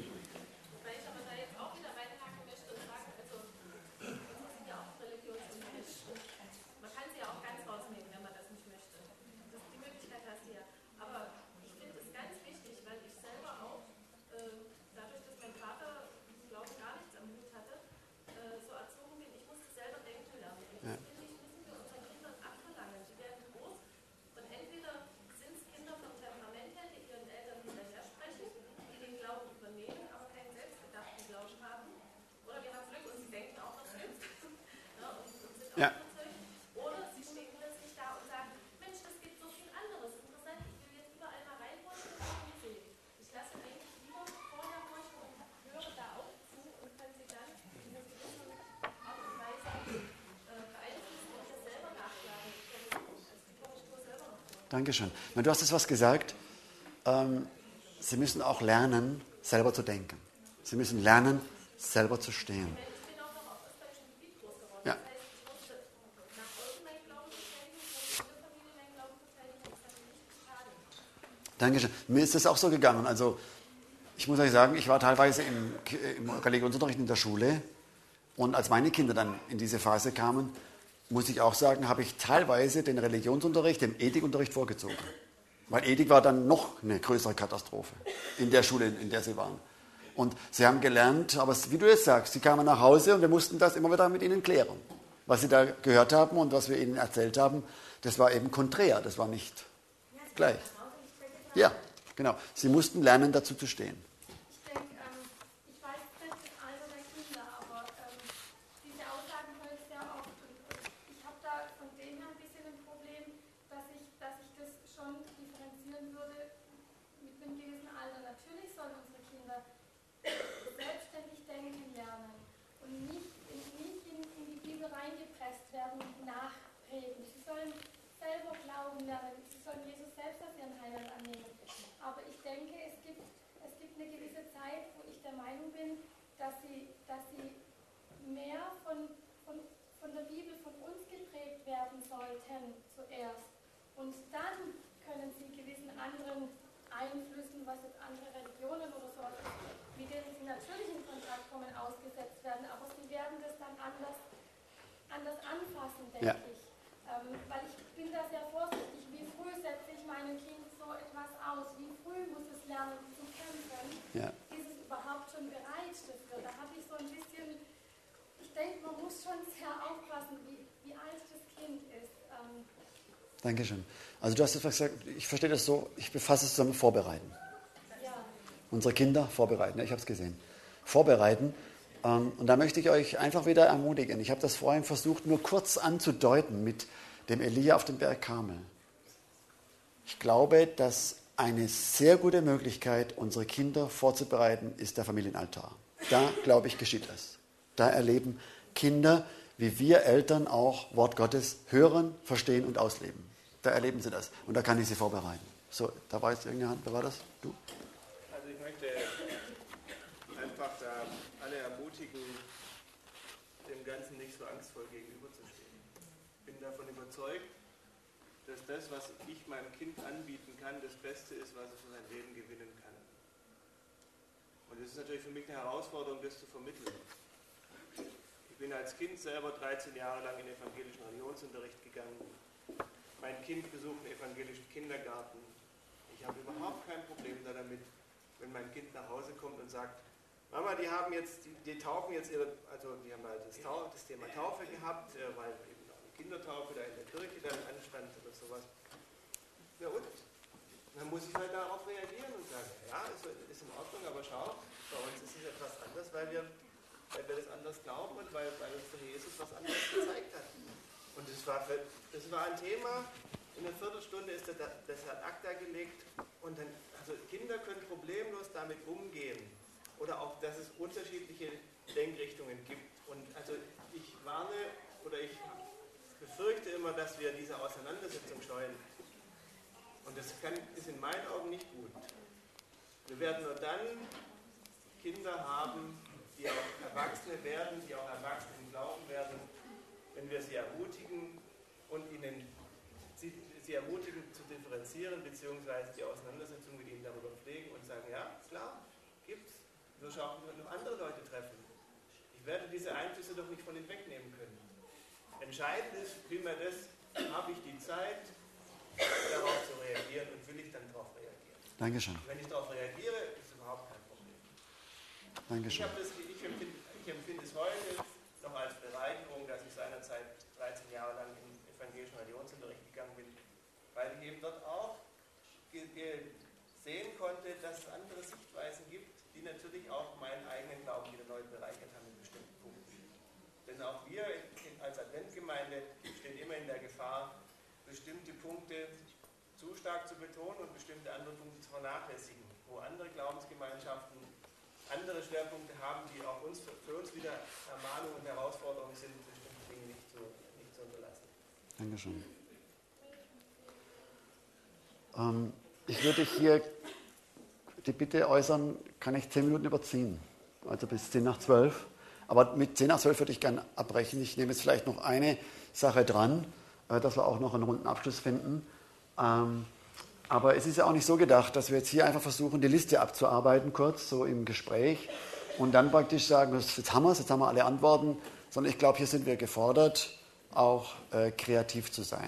Ja. Oder sie stehen plötzlich da und sagen, Mensch, das gibt so viel anderes. Interessant, ich will jetzt überall mal reinhorchen und sehen. Ich lasse eigentlich lieber vorher horchen und höre da auch zu und kann sie dann in einer gewissen Art und Weise äh, beeinflussen und das selber nachschlagen. Also die Korrektur selber noch tun. Dankeschön. Du hast jetzt was gesagt. Ähm, Sie müssen auch lernen, selber zu denken. Sie müssen lernen, selber zu stehen. Ja. Dankeschön. Mir ist das auch so gegangen. Also, ich muss euch sagen, ich war teilweise im, im Religionsunterricht in der Schule und als meine Kinder dann in diese Phase kamen, muss ich auch sagen, habe ich teilweise den Religionsunterricht dem Ethikunterricht vorgezogen. Weil Ethik war dann noch eine größere Katastrophe in der Schule, in der sie waren. Und sie haben gelernt, aber wie du jetzt sagst, sie kamen nach Hause und wir mussten das immer wieder mit ihnen klären. Was sie da gehört haben und was wir ihnen erzählt haben, das war eben konträr, das war nicht gleich. Ja, genau. Sie mussten lernen, dazu zu stehen. Ich denke, ähm, ich weiß nicht das Alter der Kinder, aber ähm, diese Aussagen höre ich sehr oft. Und ich habe da von dem her ein bisschen ein Problem, dass ich, dass ich das schon differenzieren würde mit einem gewissen Alter. Natürlich sollen unsere Kinder selbstständig denken lernen und nicht, in, nicht in, in die Bibel reingepresst werden und nachreden. Sie sollen selber glauben lernen. Sie sollen Jesus selbst als ihren Heiland annehmen. Aber ich denke, es gibt, es gibt eine gewisse Zeit, wo ich der Meinung bin, dass sie, dass sie mehr von, von, von der Bibel von uns geprägt werden sollten zuerst Und dann können sie gewissen anderen Einflüssen, was jetzt andere Religionen oder so, mit denen sie natürlich in Kontakt kommen, ausgesetzt werden. Aber sie werden das dann anders, anders anfassen, denke Ja. ich. Ähm, weil ich bin da sehr vorsichtig. Wie früh setze ich meinem Kind so etwas aus? Wie früh muss es lernen zu kämpfen? Ja. Ist es überhaupt schon bereit dafür? Da habe ich so ein bisschen, ich denke, man muss schon sehr aufpassen, wie, wie alt das Kind ist. Ähm, Dankeschön. Also du hast jetzt gesagt, ich verstehe das so, ich befasse es damit vorbereiten. ja. Unsere Kinder vorbereiten, ich habe es gesehen. Vorbereiten. Ähm, und da möchte ich euch einfach wieder ermutigen. Ich habe das vorhin versucht, nur kurz anzudeuten mit dem Elia auf dem Berg Karmel. Ich glaube, dass eine sehr gute Möglichkeit, unsere Kinder vorzubereiten, ist der Familienaltar. Da, glaube ich, geschieht es. Da erleben Kinder, wie wir Eltern auch Wort Gottes hören, verstehen und ausleben. Da erleben sie das. Und da kann ich sie vorbereiten. So, da war jetzt irgendeine Hand. Wer war das? Du? Also ich möchte einfach da alle ermutigen, dem Ganzen nicht so angstvoll gegenüberzustehen. Ich bin davon überzeugt, dass das, was ich meinem Kind anbieten kann, das Beste ist, was es für sein Leben gewinnen kann. Und es ist natürlich für mich eine Herausforderung, das zu vermitteln. Ich bin als Kind selber dreizehn Jahre lang in evangelischen Religionsunterricht gegangen. Mein Kind besucht einen evangelischen Kindergarten. Ich habe überhaupt kein Problem damit, wenn mein Kind nach Hause kommt und sagt, Mama, die haben jetzt, die, die taufen jetzt ihre, also die haben halt das, Tau, das Thema Taufe gehabt, äh, weil eben auch eine Kindertaufe da in der Kirche dann anstand oder sowas. Ja und? Dann muss ich halt darauf reagieren und sagen, ja, ist, ist in Ordnung, aber schau, bei uns ist es etwas anders, weil wir, weil wir das anders glauben und weil, weil uns der Jesus was anderes gezeigt hat. Und das war, für, das war ein Thema, in einer Viertelstunde ist das, das ad acta gelegt und dann, also Kinder können problemlos damit umgehen. Oder auch, dass es unterschiedliche Denkrichtungen gibt. Und also ich warne oder ich befürchte immer, dass wir diese Auseinandersetzung scheuen. Und das kann, ist in meinen Augen nicht gut. Wir werden nur dann Kinder haben, die auch Erwachsene werden, die auch Erwachsene im Glauben werden, wenn wir sie ermutigen und ihnen sie, sie ermutigen zu differenzieren, beziehungsweise die Auseinandersetzung mit ihnen darüber pflegen und sagen, ja, klar, gibt's. Wir wirst auch noch andere Leute treffen. Ich werde diese Einflüsse doch nicht von ihnen wegnehmen können. Entscheidend ist primär das, habe ich die Zeit, darauf zu reagieren und will ich dann darauf reagieren. Dankeschön. Wenn ich darauf reagiere, ist es überhaupt kein Problem. Dankeschön. Ich, das, ich, empfinde, ich empfinde es heute noch als Bereicherung, dass ich seinerzeit dreizehn Jahre lang in evangelischen Religionsunterricht gegangen bin, weil ich eben dort auch sehen konnte, dass es andere Sichtweisen gibt, die natürlich auch meinen eigenen Glauben wieder neu bereichert haben in bestimmten Punkten. Denn auch wir als Adventgemeinde stehen immer in der Gefahr, bestimmte Punkte zu stark zu betonen und bestimmte andere Punkte zu vernachlässigen, wo andere Glaubensgemeinschaften andere Schwerpunkte haben, die auch uns, für uns wieder Ermahnung und Herausforderung sind, bestimmte Dinge nicht zu, nicht zu unterlassen. Dankeschön. Ähm, ich würde hier die Bitte äußern, kann ich zehn Minuten überziehen, also bis zehn nach zwölf. Aber mit zehn nach zwölf würde ich gerne abbrechen. Ich nehme jetzt vielleicht noch eine Sache dran, äh, dass wir auch noch einen runden Abschluss finden. Ähm, aber es ist ja auch nicht so gedacht, dass wir jetzt hier einfach versuchen, die Liste abzuarbeiten, kurz so im Gespräch, und dann praktisch sagen, jetzt haben wir es, jetzt haben wir alle Antworten, sondern ich glaube, hier sind wir gefordert, auch äh, kreativ zu sein.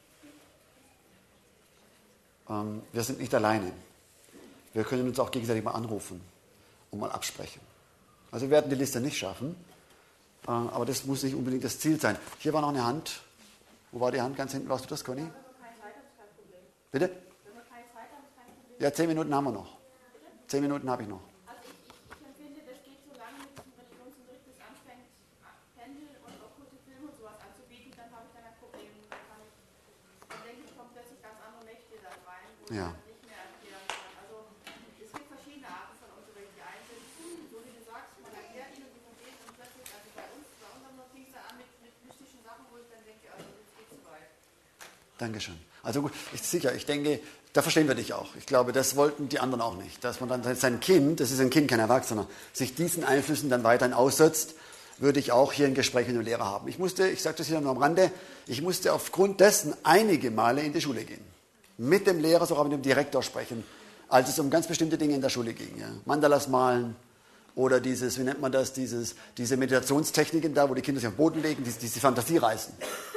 Ähm, wir sind nicht alleine. Wir können uns auch gegenseitig mal anrufen und mal absprechen. Also wir werden die Liste nicht schaffen, äh, aber das muss nicht unbedingt das Ziel sein. Hier war noch eine Hand. Wo war die Hand ganz hinten? Warst du das, Conny? Wenn wir keine Zeit haben, ist kein Problem. Bitte? Wenn wir keine Zeit haben, ist kein Problem. Ja, zehn Minuten haben wir noch. Zehn Minuten habe ich noch. Also ich, ich, ich empfinde, das geht so lange mit diesem Religionsunterricht, das anfängt, Pendel und okkulte Filme und sowas anzubieten, dann habe ich dann ein Problem. Dann, kann ich, dann denke ich, kommen plötzlich ganz andere Mächte da rein, wo Ja. ich nicht mehr erklären kann. Also es gibt verschiedene Arten von Unterricht. Die einen sind, so wie du sagst, man erklärt ihnen, wie man geht und plötzlich, also bei uns, bei unserem noch fing es da an mit, mit mystischen Sachen, wo ich dann denke, also das geht zu weit. Dankeschön. Also gut, ich, sicher, ich denke, da verstehen wir dich auch. Ich glaube, das wollten die anderen auch nicht. Dass man dann sein Kind, das ist ein Kind, kein Erwachsener, sich diesen Einflüssen dann weiterhin aussetzt. würde ich auch hier ein Gespräch mit dem Lehrer haben. Ich musste, ich sage das hier nur am Rande, ich musste aufgrund dessen einige Male in die Schule gehen. Mit dem Lehrer, sogar mit dem Direktor sprechen, als es um ganz bestimmte Dinge in der Schule ging. Ja. Mandalas malen oder dieses, wie nennt man das, dieses, diese Meditationstechniken da, wo die Kinder sich auf den Boden legen, diese, diese Fantasiereisen.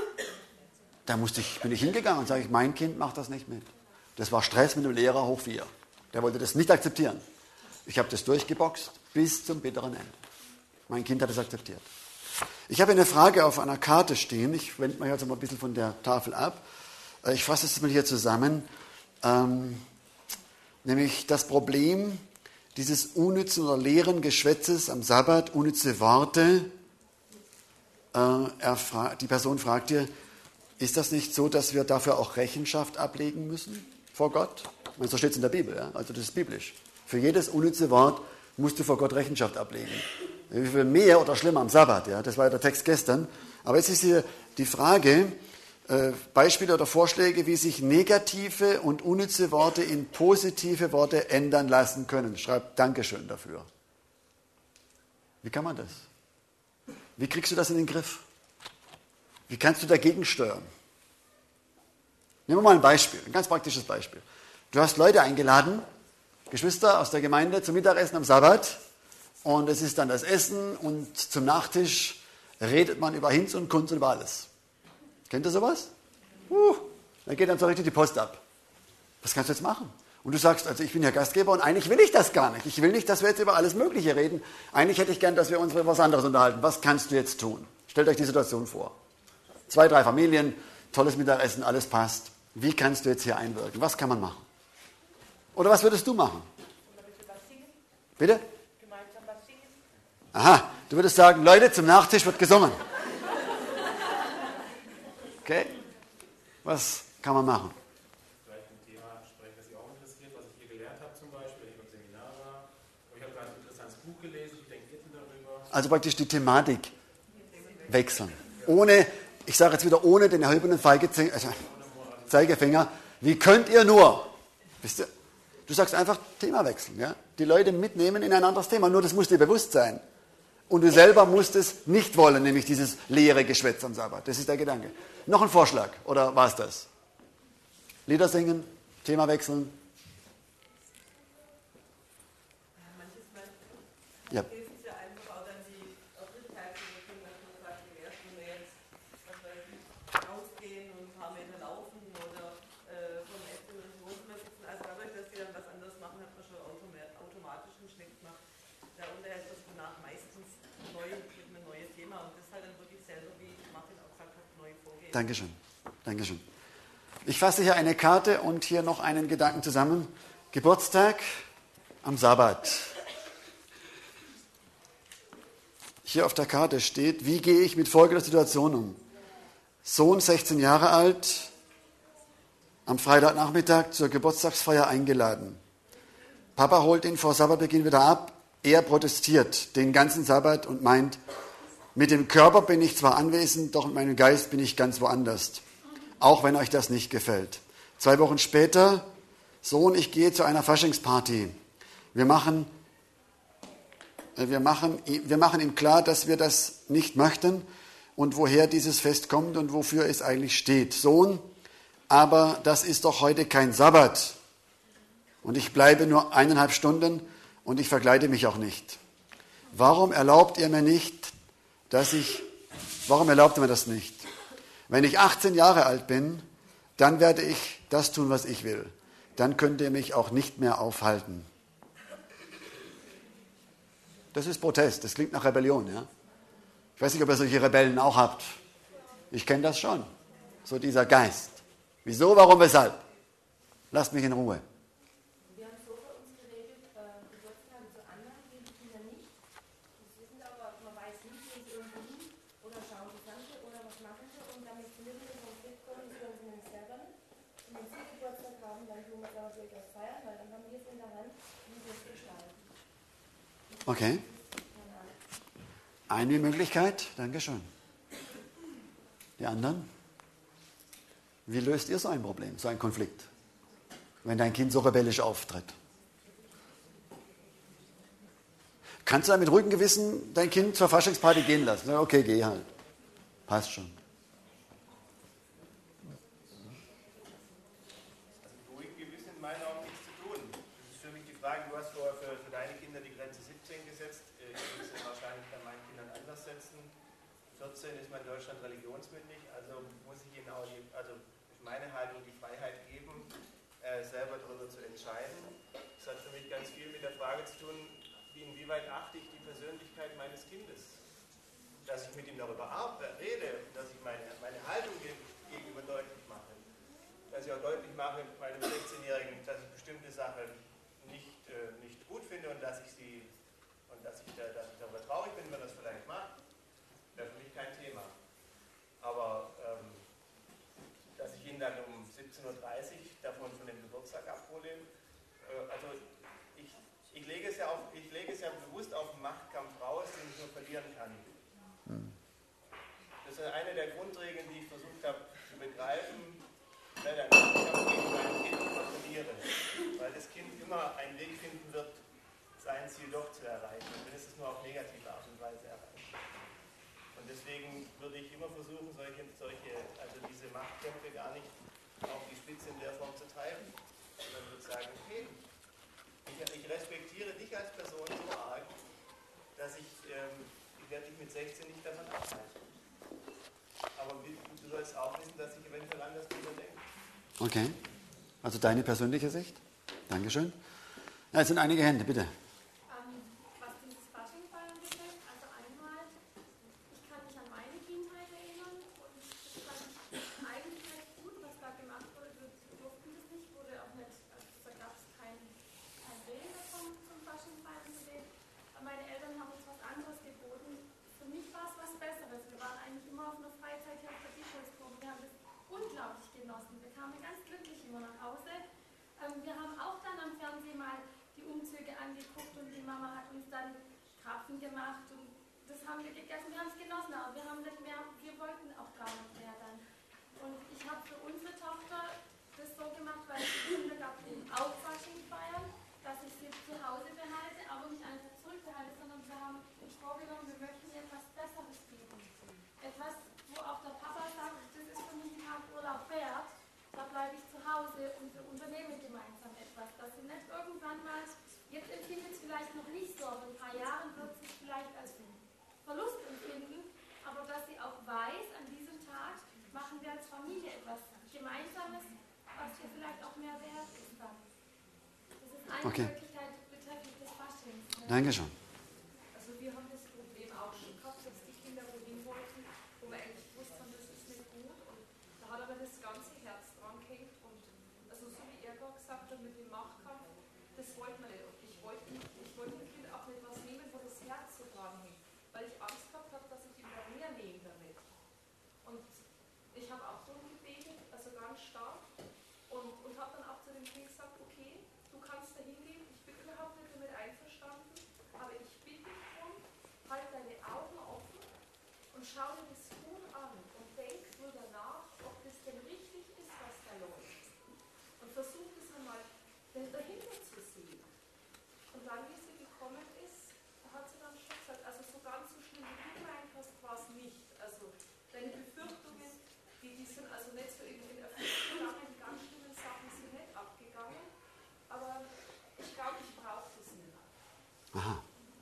Da musste ich, bin ich hingegangen und sage ich, mein Kind macht das nicht mit. Das war Stress mit dem Lehrer hoch vier. Der wollte das nicht akzeptieren. Ich habe das durchgeboxt bis zum bitteren Ende. Mein Kind hat es akzeptiert. Ich habe eine Frage auf einer Karte stehen. Ich wende mich jetzt mal ein bisschen von der Tafel ab. Ich fasse es mal hier zusammen. Ähm, nämlich das Problem dieses unnützen oder leeren Geschwätzes am Sabbat, unnütze Worte. Äh, er fra- die Person fragt dir, ist das nicht so, dass wir dafür auch Rechenschaft ablegen müssen vor Gott? Ich meine, so steht es in der Bibel, ja? Also das ist biblisch. Für jedes unnütze Wort musst du vor Gott Rechenschaft ablegen. Wie viel mehr oder schlimmer am Sabbat, ja? Das war ja der Text gestern. Aber jetzt ist hier die Frage, äh, Beispiele oder Vorschläge, wie sich negative und unnütze Worte in positive Worte ändern lassen können. Schreibt Dankeschön dafür. Wie kann man das? Wie kriegst du das in den Griff? Wie kannst du dagegen steuern? Nehmen wir mal ein Beispiel, ein ganz praktisches Beispiel. Du hast Leute eingeladen, Geschwister aus der Gemeinde zum Mittagessen am Sabbat und es ist dann das Essen und zum Nachtisch redet man über Hinz und Kunz und über alles. Kennt ihr sowas? Uh, da geht dann so richtig die Post ab. Was kannst du jetzt machen? Und du sagst, also ich bin ja Gastgeber und eigentlich will ich das gar nicht. Ich will nicht, dass wir jetzt über alles Mögliche reden. Eigentlich hätte ich gern, dass wir uns über was anderes unterhalten. Was kannst du jetzt tun? Stellt euch die Situation vor. Zwei, drei Familien, tolles Mittagessen, alles passt. Wie kannst du jetzt hier einwirken? Was kann man machen? Oder was würdest du machen? Bitte? Gemeinsam was singen. Aha, du würdest sagen, Leute, zum Nachtisch wird gesungen. Okay, was kann man machen? Vielleicht ein Thema sprechen, das Sie auch interessiert, was ich hier gelernt habe zum Beispiel, wenn ich beim Seminar war. Ich habe gerade ein interessantes Buch gelesen, wie denkt ihr denn darüber? Also praktisch die Thematik wechseln. Ohne, ich sage jetzt wieder, ohne den erhobenen Feigezing- also Zeigefinger. Wie könnt ihr nur? Wisst ihr? Du sagst einfach Thema wechseln. Ja? Die Leute mitnehmen in ein anderes Thema. Nur das muss dir bewusst sein. Und du selber musst es nicht wollen, nämlich dieses leere Geschwätz am Sabbat. Das ist der Gedanke. Noch ein Vorschlag, oder war es das? Lieder singen, Thema wechseln. Ja. Hilft es ja einfach auch dann die Örtlichkeit zu wechseln, dass man sagt, im ersten jetzt, was weiß ich, rausgehen und ein paar Meter laufen oder äh, vom Essen ins Wohnzimmer sitzen. Also dadurch, dass die dann was anderes machen, hat man schon automatisch einen Schnitt gemacht. Da unterhält man sich danach meistens neu mit einem neuen Thema und das ist halt dann wirklich selber, wie Martin auch gesagt hat, neu vorgehen. Dankeschön. Dankeschön. Ich fasse hier eine Karte und hier noch einen Gedanken zusammen. Geburtstag am Sabbat. Hier auf der Karte steht, wie gehe ich mit folgender Situation um? Sohn, sechzehn Jahre alt, am Freitagnachmittag zur Geburtstagsfeier eingeladen. Papa holt ihn vor Sabbatbeginn wieder ab. Er protestiert den ganzen Sabbat und meint, mit dem Körper bin ich zwar anwesend, doch mit meinem Geist bin ich ganz woanders. Auch wenn euch das nicht gefällt. Zwei Wochen später, Sohn, ich gehe zu einer Faschingsparty. Wir machen Wir machen, wir machen ihm klar, dass wir das nicht möchten und woher dieses Fest kommt und wofür es eigentlich steht. Sohn, aber das ist doch heute kein Sabbat. Und ich bleibe nur eineinhalb Stunden und ich verkleide mich auch nicht. Warum erlaubt ihr mir nicht, dass ich, warum erlaubt ihr mir das nicht? Wenn ich achtzehn Jahre alt bin, dann werde ich das tun, was ich will. Dann könnt ihr mich auch nicht mehr aufhalten. Das ist Protest, das klingt nach Rebellion. Ja? Ich weiß nicht, ob ihr solche Rebellen auch habt. Ich kenne das schon. So dieser Geist. Wieso, warum, weshalb? Lasst mich in Ruhe. Wir haben so für uns geregelt, äh, Geburtstage zu anderen gehen die Kinder nicht. Das wissen aber, man weiß nicht, gehen sie irgendwo hin oder schauen die Fernsehen oder was machen sie und damit sie nicht in den Konflikt kommen, hören sie nämlich selber nicht. Und wenn sie Geburtstag haben, dann tun wir es aber durchaus feiern, weil dann haben wir es in der Hand, wie wir es gestalten. Okay. Eine Möglichkeit, Dankeschön. Die anderen? Wie löst ihr so ein Problem, so einen Konflikt, wenn dein Kind so rebellisch auftritt? kannst du dann mit ruhigem Gewissen dein Kind zur Faschingsparty gehen lassen. Okay, geh halt. Passt schon. Also ruhig Gewissen in meinen Augen nichts zu tun. Das ist für mich die Frage, du hast vorher für, für deine Kinder die Grenze siebzehn gesetzt. Ich würde es wahrscheinlich bei meinen Kindern anders setzen. vierzehn ist man in Deutschland religionsmündig, also muss ich ihnen auch die, also meine Haltung die Freiheit geben, äh, selber darüber zu entscheiden. Das hat für mich ganz viel mit der Frage zu tun, wie, inwieweit achte ich die Persönlichkeit meines Kindes. Dass ich mit ihm darüber rede, dass ich meine, meine Haltung gegenüber deutlich mache. Dass ich auch deutlich mache meinem sechzehnjährigen, dass ich bestimmte Sachen nicht, äh, nicht gut finde und dass ich sie und dass ich, da, dass ich darüber traurig bin, wenn er das vielleicht macht, wäre für mich kein Thema. Aber ähm, dass ich ihn dann um siebzehn Uhr dreißig davon von dem Geburtstag abhole, äh, also ich, ich, lege es ja auf, ich lege es ja bewusst auf einen Machtkampf raus, den ich nur verlieren kann. Das ist eine der Grundregeln, die ich versucht habe zu begreifen, weil der Machtkampf gegen mein Kind immer verliere. Weil das Kind immer einen Weg finden wird, sein Ziel doch zu erreichen. Und wenn es es nur auf negative Art und Weise erreicht. Und deswegen würde ich immer versuchen, solche, solche, also diese Machtkämpfe gar nicht auf die Spitze in der Form zu treiben. Sondern würde sagen, okay, ich, ich respektiere dich als Person so arg, dass ich, ähm, ich werde dich mit sechzehn nicht davon abhalten. Aber du sollst auch wissen, dass ich eventuell anders drüber denke. Okay. Also deine persönliche Sicht? Dankeschön. Ja, jetzt sind einige Hände, bitte. Ähm, was dieses Faschingfeiern betrifft, also einmal, ich kann mich an meine Kindheit erinnern und das fand ich eigentlich recht gut, was da gemacht wurde. Wir durften das nicht, wurde auch nicht, also da gab es kein, kein Willen davon, zum Faschingfeiern zu gehen. Aber meine Eltern haben uns was anderes geboten. Für mich war es was Besseres. Wir waren eigentlich immer auf einer Freizeit hier auf der Bischofsburg. Wir haben das unglaublich genossen. Wir kamen ganz glücklich immer nach Hause. Ähm, wir haben auch dann am Fernsehen mal die Umzüge angeguckt und die Mama hat uns dann Krapfen gemacht und das haben wir gegessen. Wir haben es genossen, aber wir haben nicht mehr, wir wollten auch gar nicht mehr dann. Und ich habe für unsere Tochter das so gemacht, weil ich im Kindergarten eben auch Fasching feiern, dass ich sie zu Hause behalte, aber nicht einfach zurückbehalte, sondern wir haben uns vorgenommen, wir möchten ihr etwas Besseres geben. Etwas, wo auch der Papa sagt, das ist für mich ein Tag Urlaub wert, da bleibe ich zu Hause und wir unternehmen gemeinsam etwas. Dass sie nicht irgendwann mal, jetzt empfindet es vielleicht noch nicht so, aber in ein paar Jahren wird sie es vielleicht als Verlust empfinden, aber dass sie auch weiß, an diesem Tag machen wir als Familie etwas Gemeinsames, was ihr vielleicht auch mehr wert ist dann. Das ist eine Okay. Möglichkeit betreffend des Faschings. Ne? Dankeschön. Also wir haben das Problem auch schon gehabt, dass die Kinder wohin wollten, wo wir eigentlich gewusst haben, das ist nicht gut. Und da hat aber das ganze Herz dran gehängt. Und also so wie er gerade gesagt hat, mit dem Machtkampf, das wollten wir nicht. Und ich wollte ich wollte dem Kind auch nicht was nehmen, wo das Herz so dran hängt. Weil ich Angst gehabt habe, dass ich ihm da mehr nehme damit. Und ich habe auch so gebetet, also ganz stark. Und, und habe dann auch zu dem Kind gesagt, okay, du kannst da hingehen, ich bin überhaupt nicht damit einverstanden, aber ich bitte dich darum, halt deine Augen offen und schau dir das Huhn an und denk nur danach, ob das denn richtig ist, was da läuft. Und versuch das einmal dahinter zu sehen. Und dann, wie sie gekommen ist, hat sie dann schon gesagt, also so ganz so schlimm wie du gemeint hast, war es nicht. Also deine Befürchtungen, die, die sind also nicht so in, in Erfüllung gegangen, die ganz schlimmen Sachen sind nicht abgegangen, aber ich glaube, ich brauche das nicht. Aha.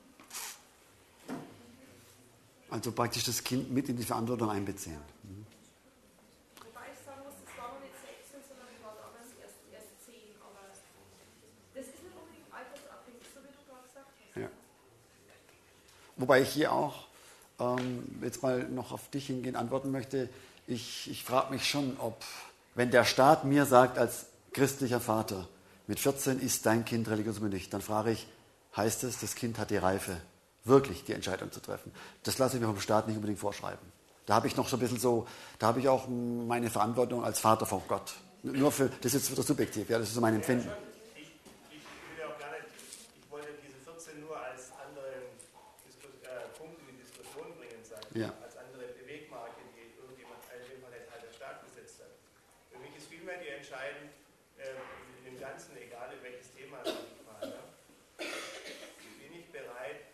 Also praktisch das Kind mit in die Verantwortung einbeziehen. Mhm. Wobei ich sagen muss, das war noch nicht sechzehn, sondern war damals erst, erst zehn, aber das ist nicht unbedingt altersabhängig, so wie du gerade gesagt hast. Ja. Wobei ich hier auch ähm, jetzt mal noch auf dich hingehen antworten möchte. Ich, ich frage mich schon, ob, wenn der Staat mir sagt, als christlicher Vater, mit vierzehn ist dein Kind religionsmündig, dann frage ich, heißt es, das Kind hat die Reife, wirklich die Entscheidung zu treffen? Das lasse ich mir vom Staat nicht unbedingt vorschreiben. Da habe ich noch so ein bisschen so, da habe ich auch meine Verantwortung als Vater vor Gott. Nur für, das ist jetzt wieder subjektiv, ja, das ist so mein Empfinden. Ja, ich, ich will auch gar nicht, ich wollte diese vierzehn nur als anderen Diskus, äh, Punkt in die Diskussion bringen, sagen, Ja. als andere Bewegmarke, die irgendjemand, in dem Fall jetzt halt der Staat gesetzt hat. Für mich ist vielmehr die Entscheidung, äh, in dem Ganzen, egal in welches Thema es mal, ja, bin ich bereit,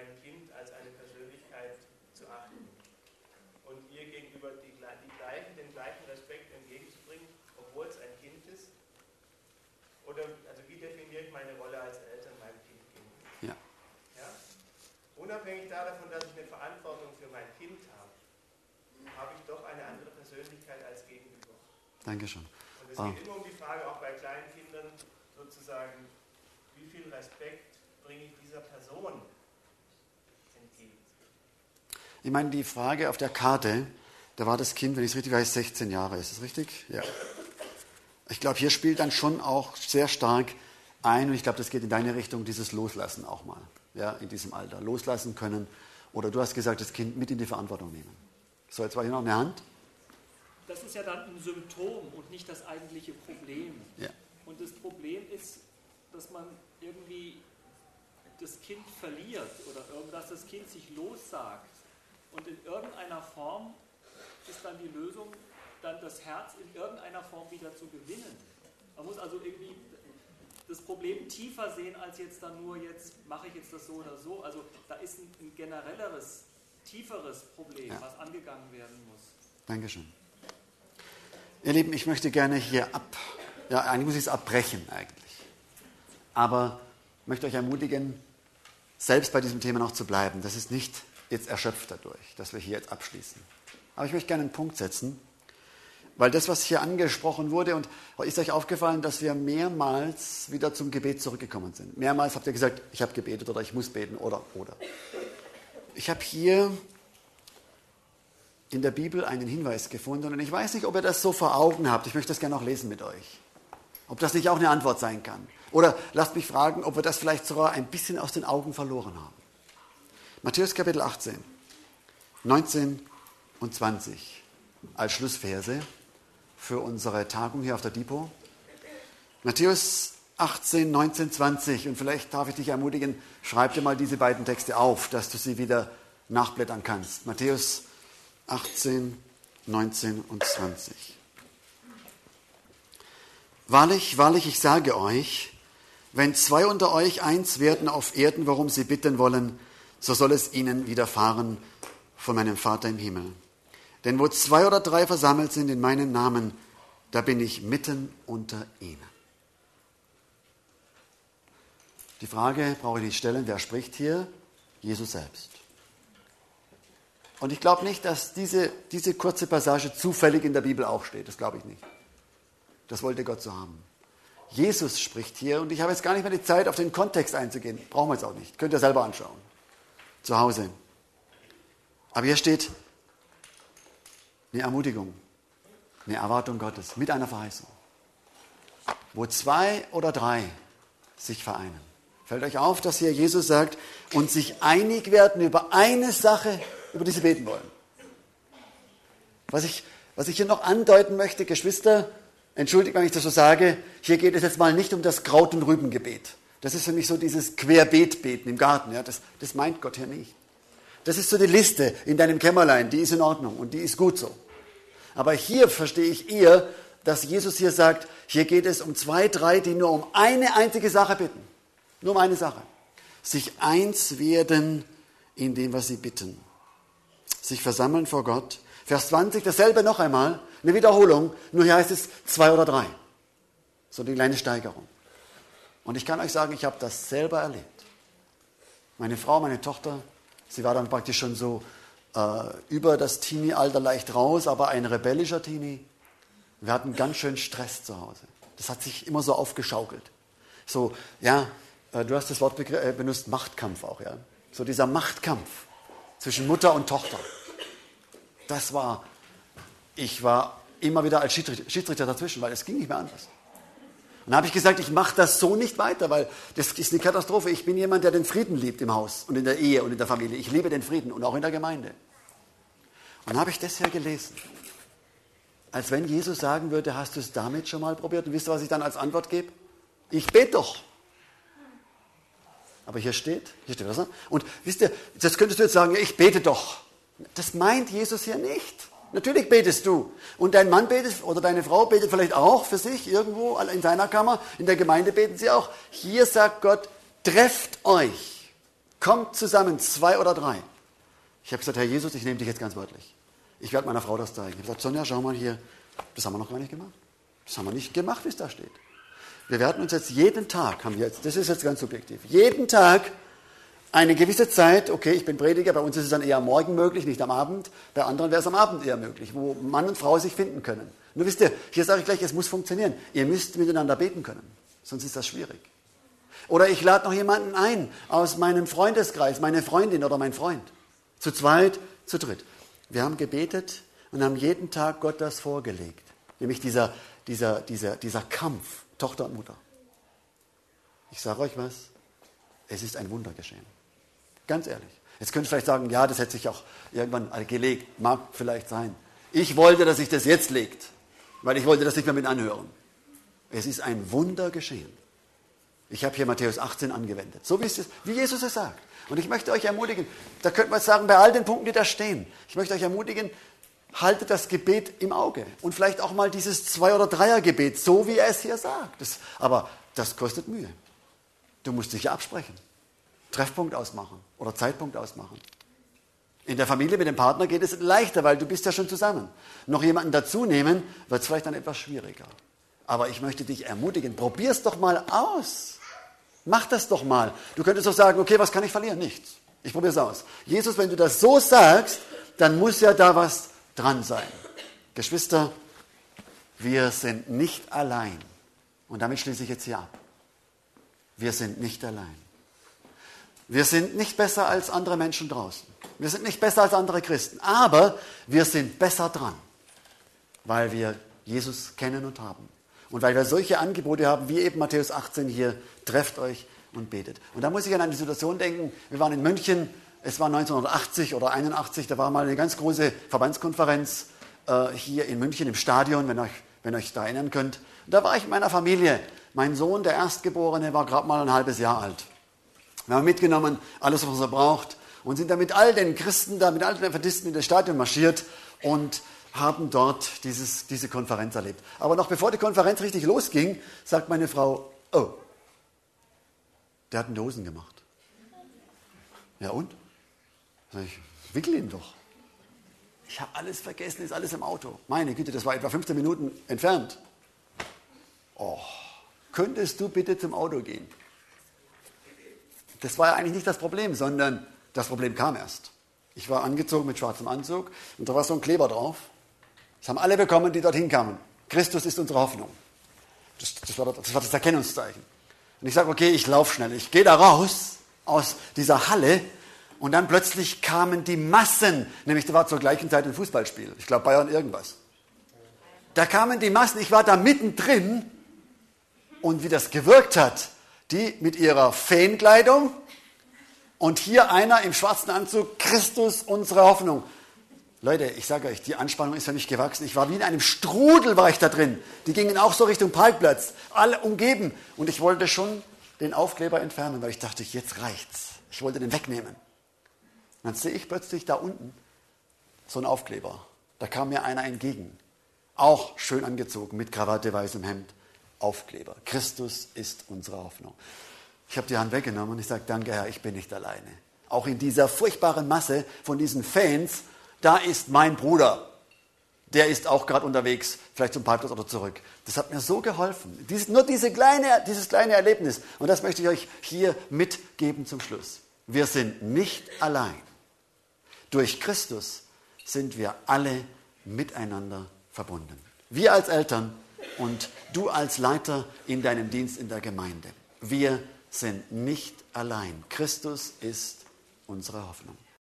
mein Kind als eine Persönlichkeit zu achten und ihr gegenüber die, die gleichen, den gleichen Respekt entgegenzubringen, obwohl es ein Kind ist? Oder also wie definiere ich meine Rolle als Eltern meinem Kind gegenüber? Ja. Ja? Unabhängig davon, dass ich eine Verantwortung für mein Kind habe, habe ich doch eine andere Persönlichkeit als Gegenüber. Dankeschön. Und es Ah. geht immer um die Frage, auch bei kleinen Kindern sozusagen, wie viel Respekt bringe ich dieser Person entgegen? Ich meine, die Frage auf der Karte, da war das Kind, wenn ich es richtig weiß, sechzehn Jahre. Ist das richtig? Ja. Ich glaube, hier spielt dann schon auch sehr stark ein, und ich glaube, das geht in deine Richtung, dieses Loslassen auch mal, ja, in diesem Alter. Loslassen können, oder du hast gesagt, das Kind mit in die Verantwortung nehmen. So, jetzt war hier noch eine Hand. Das ist ja dann ein Symptom und nicht das eigentliche Problem. Ja. Und das Problem ist, dass man irgendwie das Kind verliert oder dass das Kind sich lossagt. Und in irgendeiner Form ist dann die Lösung, dann das Herz in irgendeiner Form wieder zu gewinnen. Man muss also irgendwie das Problem tiefer sehen, als jetzt dann nur, jetzt mache ich jetzt das so oder so. Also da ist ein, ein generelleres, tieferes Problem, Ja. was angegangen werden muss. Dankeschön. Ihr Lieben, ich möchte gerne hier ab, ja, eigentlich muss ich es abbrechen eigentlich. Aber ich möchte euch ermutigen, selbst bei diesem Thema noch zu bleiben. Das ist nicht jetzt erschöpft dadurch, dass wir hier jetzt abschließen. Aber ich möchte gerne einen Punkt setzen, weil das, was hier angesprochen wurde, und ist euch aufgefallen, dass wir mehrmals wieder zum Gebet zurückgekommen sind. Mehrmals habt ihr gesagt, ich habe gebetet oder ich muss beten oder, oder. Ich habe hier in der Bibel einen Hinweis gefunden und ich weiß nicht, ob ihr das so vor Augen habt. Ich möchte das gerne noch lesen mit euch. Ob das nicht auch eine Antwort sein kann. Oder lasst mich fragen, ob wir das vielleicht sogar ein bisschen aus den Augen verloren haben. Matthäus Kapitel achtzehn, neunzehn und zwanzig als Schlussverse für unsere Tagung hier auf der Dipo. Matthäus achtzehn, neunzehn, zwanzig. Und vielleicht darf ich dich ermutigen, schreib dir mal diese beiden Texte auf, dass du sie wieder nachblättern kannst. Matthäus achtzehn, neunzehn und zwanzig. Wahrlich, wahrlich, ich sage euch, wenn zwei unter euch eins werden auf Erden, worum sie bitten wollen, so soll es ihnen widerfahren von meinem Vater im Himmel. Denn wo zwei oder drei versammelt sind in meinem Namen, da bin ich mitten unter ihnen. Die Frage brauche ich nicht stellen, wer spricht hier? Jesus selbst. Und ich glaube nicht, dass diese, diese kurze Passage zufällig in der Bibel auch steht. Das glaube ich nicht. Das wollte Gott so haben. Jesus spricht hier und ich habe jetzt gar nicht mehr die Zeit, auf den Kontext einzugehen. Brauchen wir jetzt auch nicht. Könnt ihr selber anschauen. Zu Hause. Aber hier steht eine Ermutigung, eine Erwartung Gottes mit einer Verheißung. Wo zwei oder drei sich vereinen. Fällt euch auf, dass hier Jesus sagt, und sich einig werden über eine Sache, über die sie beten wollen. Was ich, was ich hier noch andeuten möchte, Geschwister, entschuldigt, wenn ich das so sage, hier geht es jetzt mal nicht um das Kraut- und Rübengebet. Das ist für mich so dieses Querbeetbeten im Garten. Ja, das, das meint Gott hier nicht. Das ist so die Liste in deinem Kämmerlein, die ist in Ordnung und die ist gut so. Aber hier verstehe ich eher, dass Jesus hier sagt, hier geht es um zwei, drei, die nur um eine einzige Sache bitten. Nur um eine Sache. Sich eins werden in dem, was sie bitten. Sich versammeln vor Gott. Vers zwanzig, dasselbe noch einmal, eine Wiederholung, nur hier heißt es zwei oder drei. So eine kleine Steigerung. Und ich kann euch sagen, ich habe das selber erlebt. Meine Frau, meine Tochter, sie war dann praktisch schon so äh, über das Teenie-Alter leicht raus, aber ein rebellischer Teenie. Wir hatten ganz schön Stress zu Hause. Das hat sich immer so aufgeschaukelt. So, ja, äh, du hast das Wort begr- äh, benutzt, Machtkampf auch, ja. So dieser Machtkampf zwischen Mutter und Tochter. Das war, ich war immer wieder als Schiedsrichter, Schiedsrichter dazwischen, weil es ging nicht mehr anders. Und dann habe ich gesagt, ich mache das so nicht weiter, weil das ist eine Katastrophe. Ich bin jemand, der den Frieden liebt im Haus und in der Ehe und in der Familie. Ich liebe den Frieden und auch in der Gemeinde. Und dann habe ich das hier gelesen. Als wenn Jesus sagen würde, hast du es damit schon mal probiert? Und wisst ihr, was ich dann als Antwort gebe? Ich bete doch. Aber hier steht, hier steht was. Und wisst ihr, das könntest du jetzt sagen, ja, ich bete doch. Das meint Jesus hier nicht. Natürlich betest du. Und dein Mann betet oder deine Frau betet vielleicht auch für sich irgendwo in seiner Kammer. In der Gemeinde beten sie auch. Hier sagt Gott, trefft euch. kommt zusammen, zwei oder drei. Ich habe gesagt, Herr Jesus, ich nehme dich jetzt ganz wörtlich. Ich werde meiner Frau das zeigen. Ich habe gesagt, Sonja, schau mal hier, das haben wir noch gar nicht gemacht. Das haben wir nicht gemacht, wie es da steht. Wir werden uns jetzt jeden Tag, haben wir jetzt, das ist jetzt ganz subjektiv, jeden Tag eine gewisse Zeit, okay, ich bin Prediger, bei uns ist es dann eher am Morgen möglich, nicht am Abend, bei anderen wäre es am Abend eher möglich, wo Mann und Frau sich finden können. Nur wisst ihr, hier sage ich gleich, es muss funktionieren. Ihr müsst miteinander beten können, sonst ist das schwierig. Oder ich lade noch jemanden ein aus meinem Freundeskreis, meine Freundin oder mein Freund. Zu zweit, zu dritt. Wir haben gebetet und haben jeden Tag Gott das vorgelegt. Nämlich dieser, dieser, dieser, dieser Kampf, Tochter und Mutter. Ich sage euch was, es ist ein Wunder geschehen. Ganz ehrlich. Jetzt könnt ihr vielleicht sagen, ja, das hätte sich auch irgendwann gelegt. Mag vielleicht sein. Ich wollte, dass sich das jetzt legt, weil ich wollte das nicht mehr mit anhören. Es ist ein Wunder geschehen. Ich habe hier Matthäus achtzehn angewendet, so wie, es ist, wie Jesus es sagt. Und ich möchte euch ermutigen, da könnte man sagen, bei all den Punkten, die da stehen, ich möchte euch ermutigen, haltet das Gebet im Auge. Und vielleicht auch mal dieses Zwei- oder Dreier-Gebet, so wie er es hier sagt. Das, aber das kostet Mühe. Du musst dich ja absprechen. Treffpunkt ausmachen oder Zeitpunkt ausmachen. In der Familie mit dem Partner geht es leichter, weil du bist ja schon zusammen. Noch jemanden dazu nehmen, wird es vielleicht dann etwas schwieriger. Aber ich möchte dich ermutigen, probier es doch mal aus. Mach das doch mal. Du könntest doch sagen, okay, was kann ich verlieren? Nichts. Ich probiere es aus. Jesus, wenn du das so sagst, dann muss ja da was dran sein. Geschwister, wir sind nicht allein. Und damit schließe ich jetzt hier ab. Wir sind nicht allein. Wir sind nicht besser als andere Menschen draußen. Wir sind nicht besser als andere Christen. Aber wir sind besser dran, weil wir Jesus kennen und haben. Und weil wir solche Angebote haben, wie eben Matthäus achtzehn hier, trefft euch und betet. Und da muss ich an eine Situation denken, wir waren in München, es war neunzehnhundertachtzig oder einundachtzig, da war mal eine ganz große Verbandskonferenz äh, hier in München im Stadion, wenn euch, wenn euch da erinnern könnt. Und da war ich mit meiner Familie. Mein Sohn, der Erstgeborene, war gerade mal ein halbes Jahr alt. Wir haben mitgenommen, alles, was er braucht, und sind dann mit all den Christen, da, mit all den Adventisten in das Stadion marschiert und haben dort dieses, diese Konferenz erlebt. Aber noch bevor die Konferenz richtig losging, sagt meine Frau, oh, der hat einen Dosen gemacht. Ja und? Sag ich, wickel ihn doch. Ich habe alles vergessen, ist alles im Auto. Meine Güte, das war etwa fünfzehn Minuten entfernt. Oh, könntest du bitte zum Auto gehen? Das war ja eigentlich nicht das Problem, sondern das Problem kam erst. Ich war angezogen mit schwarzem Anzug und da war so ein Kleber drauf. Das haben alle bekommen, die dorthin kamen. Christus ist unsere Hoffnung. Das, das, war, das war das Erkennungszeichen. Und ich sage, okay, ich laufe schnell. Ich gehe da raus aus dieser Halle und dann plötzlich kamen die Massen. Nämlich, da war zur gleichen Zeit ein Fußballspiel. Ich glaube, Bayern irgendwas. Da kamen die Massen. Ich war da mittendrin und wie das gewirkt hat, die mit ihrer Feenkleidung und hier einer im schwarzen Anzug, Christus, unsere Hoffnung. Leute, ich sage euch, die Anspannung ist ja nicht gewachsen. Ich war wie in einem Strudel, war ich da drin. Die gingen auch so Richtung Parkplatz, alle umgeben. Und ich wollte schon den Aufkleber entfernen, weil ich dachte, jetzt reicht's. Ich wollte den wegnehmen. Und dann sehe ich plötzlich da unten so einen Aufkleber. Da kam mir einer entgegen. Auch schön angezogen, mit Krawatte, weißem Hemd. Aufkleber. Christus ist unsere Hoffnung. Ich habe die Hand weggenommen und ich sage, danke Herr, ich bin nicht alleine. Auch in dieser furchtbaren Masse von diesen Fans, da ist mein Bruder. Der ist auch gerade unterwegs, vielleicht zum Parkplatz oder zurück. Das hat mir so geholfen. Dies, nur diese kleine, dieses kleine Erlebnis. Und das möchte ich euch hier mitgeben zum Schluss. Wir sind nicht allein. Durch Christus sind wir alle miteinander verbunden. Wir als Eltern und du als Leiter in deinem Dienst in der Gemeinde. Wir sind nicht allein. Christus ist unsere Hoffnung.